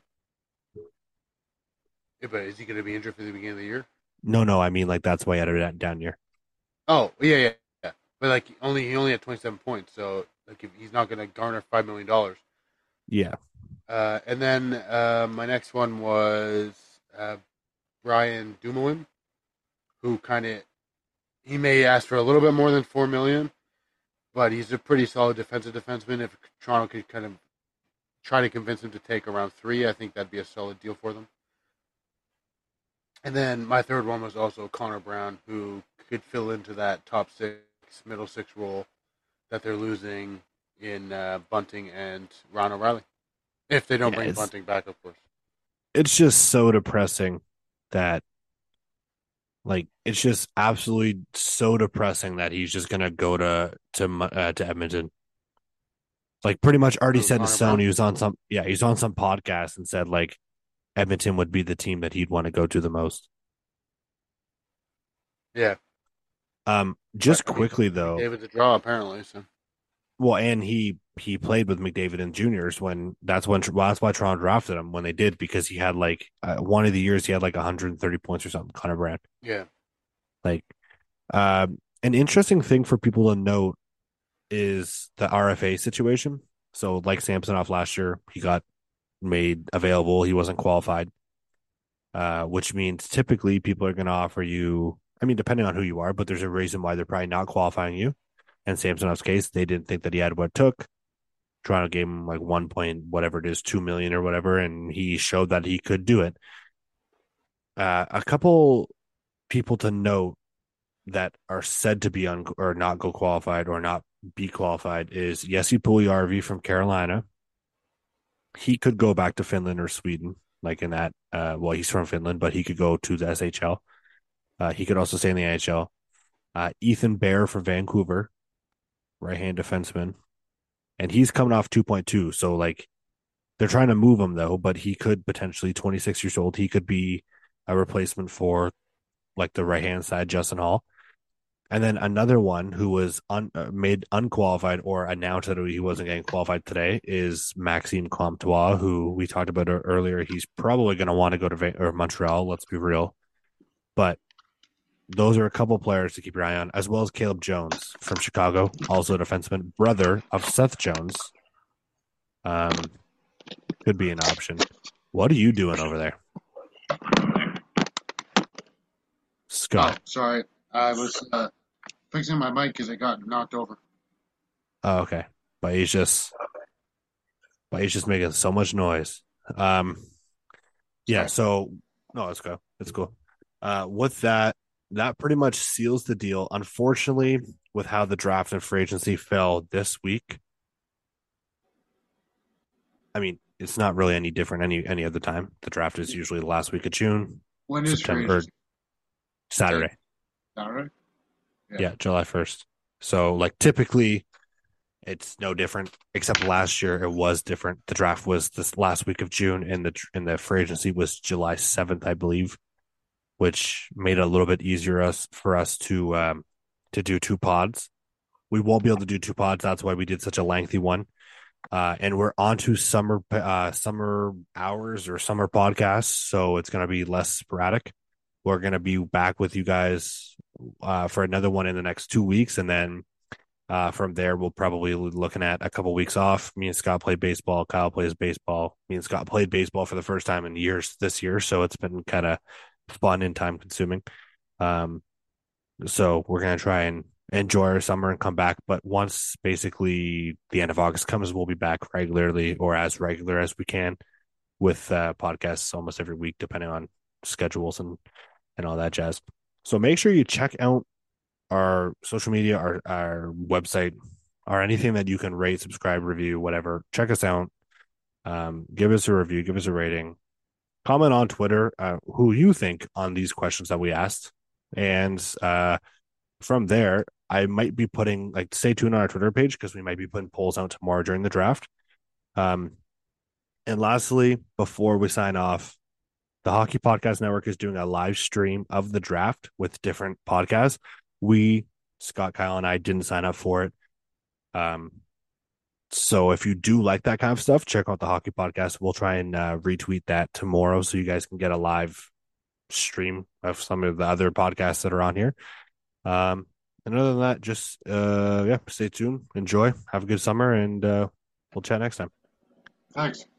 Yeah, but is he going to be injured for the beginning of the year? No, no, I mean like that's why I had it down here. Oh, yeah, yeah, yeah. But like only he only had twenty seven points, so like if he's not going to garner five million dollars. Yeah. Uh, and then uh, my next one was uh, Brian Dumoulin, who kind of he may ask for a little bit more than four million, but he's a pretty solid defensive defenseman. If Toronto could kind of try to convince him to take around three, I think that'd be a solid deal for them. And then my third one was also Connor Brown, who could fill into that top six, middle six role that they're losing in uh, Bunting and Ron O'Reilly. If they don't Yeah, bring it's- Bunting back, of course. It's just so depressing that like it's just absolutely so depressing that he's just gonna go to to Mo- uh, to Edmonton. Like pretty much already Who, set in Connor stone. Brown? He was on some yeah, he was on some podcast and said like Edmonton would be the team that he'd want to go to the most. Yeah. Um, just But, I mean, quickly though, David's a draw, apparently. So well, and he he played with McDavid and juniors when that's when well, that's why Toronto drafted him when they did because he had like uh, one of the years he had like one hundred thirty points or something. Connor Brown. yeah. Like, um, an interesting thing for people to note is the R F A situation. So, like Samsonov last year, he got made available. He wasn't qualified, uh, which means typically people are going to offer you. I mean, depending on who you are, but there's a reason why they're probably not qualifying you. In Samsonov's case, they didn't think that he had what it took. Toronto gave him like one point, whatever it is, two million or whatever, and he showed that he could do it. Uh, a couple people to note that are said to be un or not go qualified or not be qualified is Jesse Puljujärvi from Carolina. He could go back to Finland or Sweden, like in that. Uh, well, he's from Finland, but he could go to the S H L. Uh, he could also stay in the N H L. Uh, Ethan Bear from Vancouver, right-hand defenseman, and he's coming off two point two. So like, they're trying to move him though, but he could potentially twenty-six years old. He could be a replacement for like the right-hand side Justin Hall. And then another one who was un, uh, made unqualified or announced that he wasn't getting qualified today is Maxime Comtois, who we talked about earlier. He's probably going to want to go to Va- or Montreal. Let's be real. But those are a couple players to keep your eye on, as well as Caleb Jones from Chicago, also a defenseman, brother of Seth Jones. Um, could be an option. What are you doing over there, Scott? Oh, sorry, I was uh, fixing my mic because it got knocked over. Oh, okay. But he's just, but he's just making so much noise. Um, yeah. So no, let's go. Let's go. Uh, with that. That pretty much seals the deal. Unfortunately, with how the draft and free agency fell this week, I mean, it's not really any different any any other time. The draft is usually the last week of June. When is free September, agency? Saturday. Saturday? Yeah. yeah, July first. So, like, typically, it's no different. Except last year, it was different. The draft was this last week of June, and the and the free agency was July seventh, I believe, which made it a little bit easier us for us to um, to do two pods. We won't be able to do two pods. That's why we did such a lengthy one. Uh, and we're on to summer uh, summer hours or summer podcasts, so it's going to be less sporadic. We're going to be back with you guys uh, for another one in the next two weeks, and then uh, from there we'll probably be looking at a couple weeks off. Me and Scott play baseball. Kyle plays baseball. Me and Scott played baseball for the first time in years this year, so it's been kind of fun and time consuming. Um, so we're going to try and enjoy our summer and come back. But once basically the end of August comes, we'll be back regularly or as regular as we can with uh, podcasts almost every week, depending on schedules and, and all that jazz. So make sure you check out our social media, our, our website, or anything that you can rate, subscribe, review, whatever. Check us out. Um, give us a review, give us a rating. Comment on Twitter uh, who you think on these questions that we asked. And uh, from there, I might be putting, like, stay tuned on our Twitter page because we might be putting polls out tomorrow during the draft. Um, and lastly, before we sign off, the Hockey Podcast Network is doing a live stream of the draft with different podcasts. We, Scott, Kyle, and I didn't sign up for it. Um, So if you do like that kind of stuff, check out the Hockey Podcast. We'll try and uh, retweet that tomorrow so you guys can get a live stream of some of the other podcasts that are on here. Um, and other than that, just uh, yeah, stay tuned, enjoy, have a good summer, and uh, we'll chat next time. Thanks.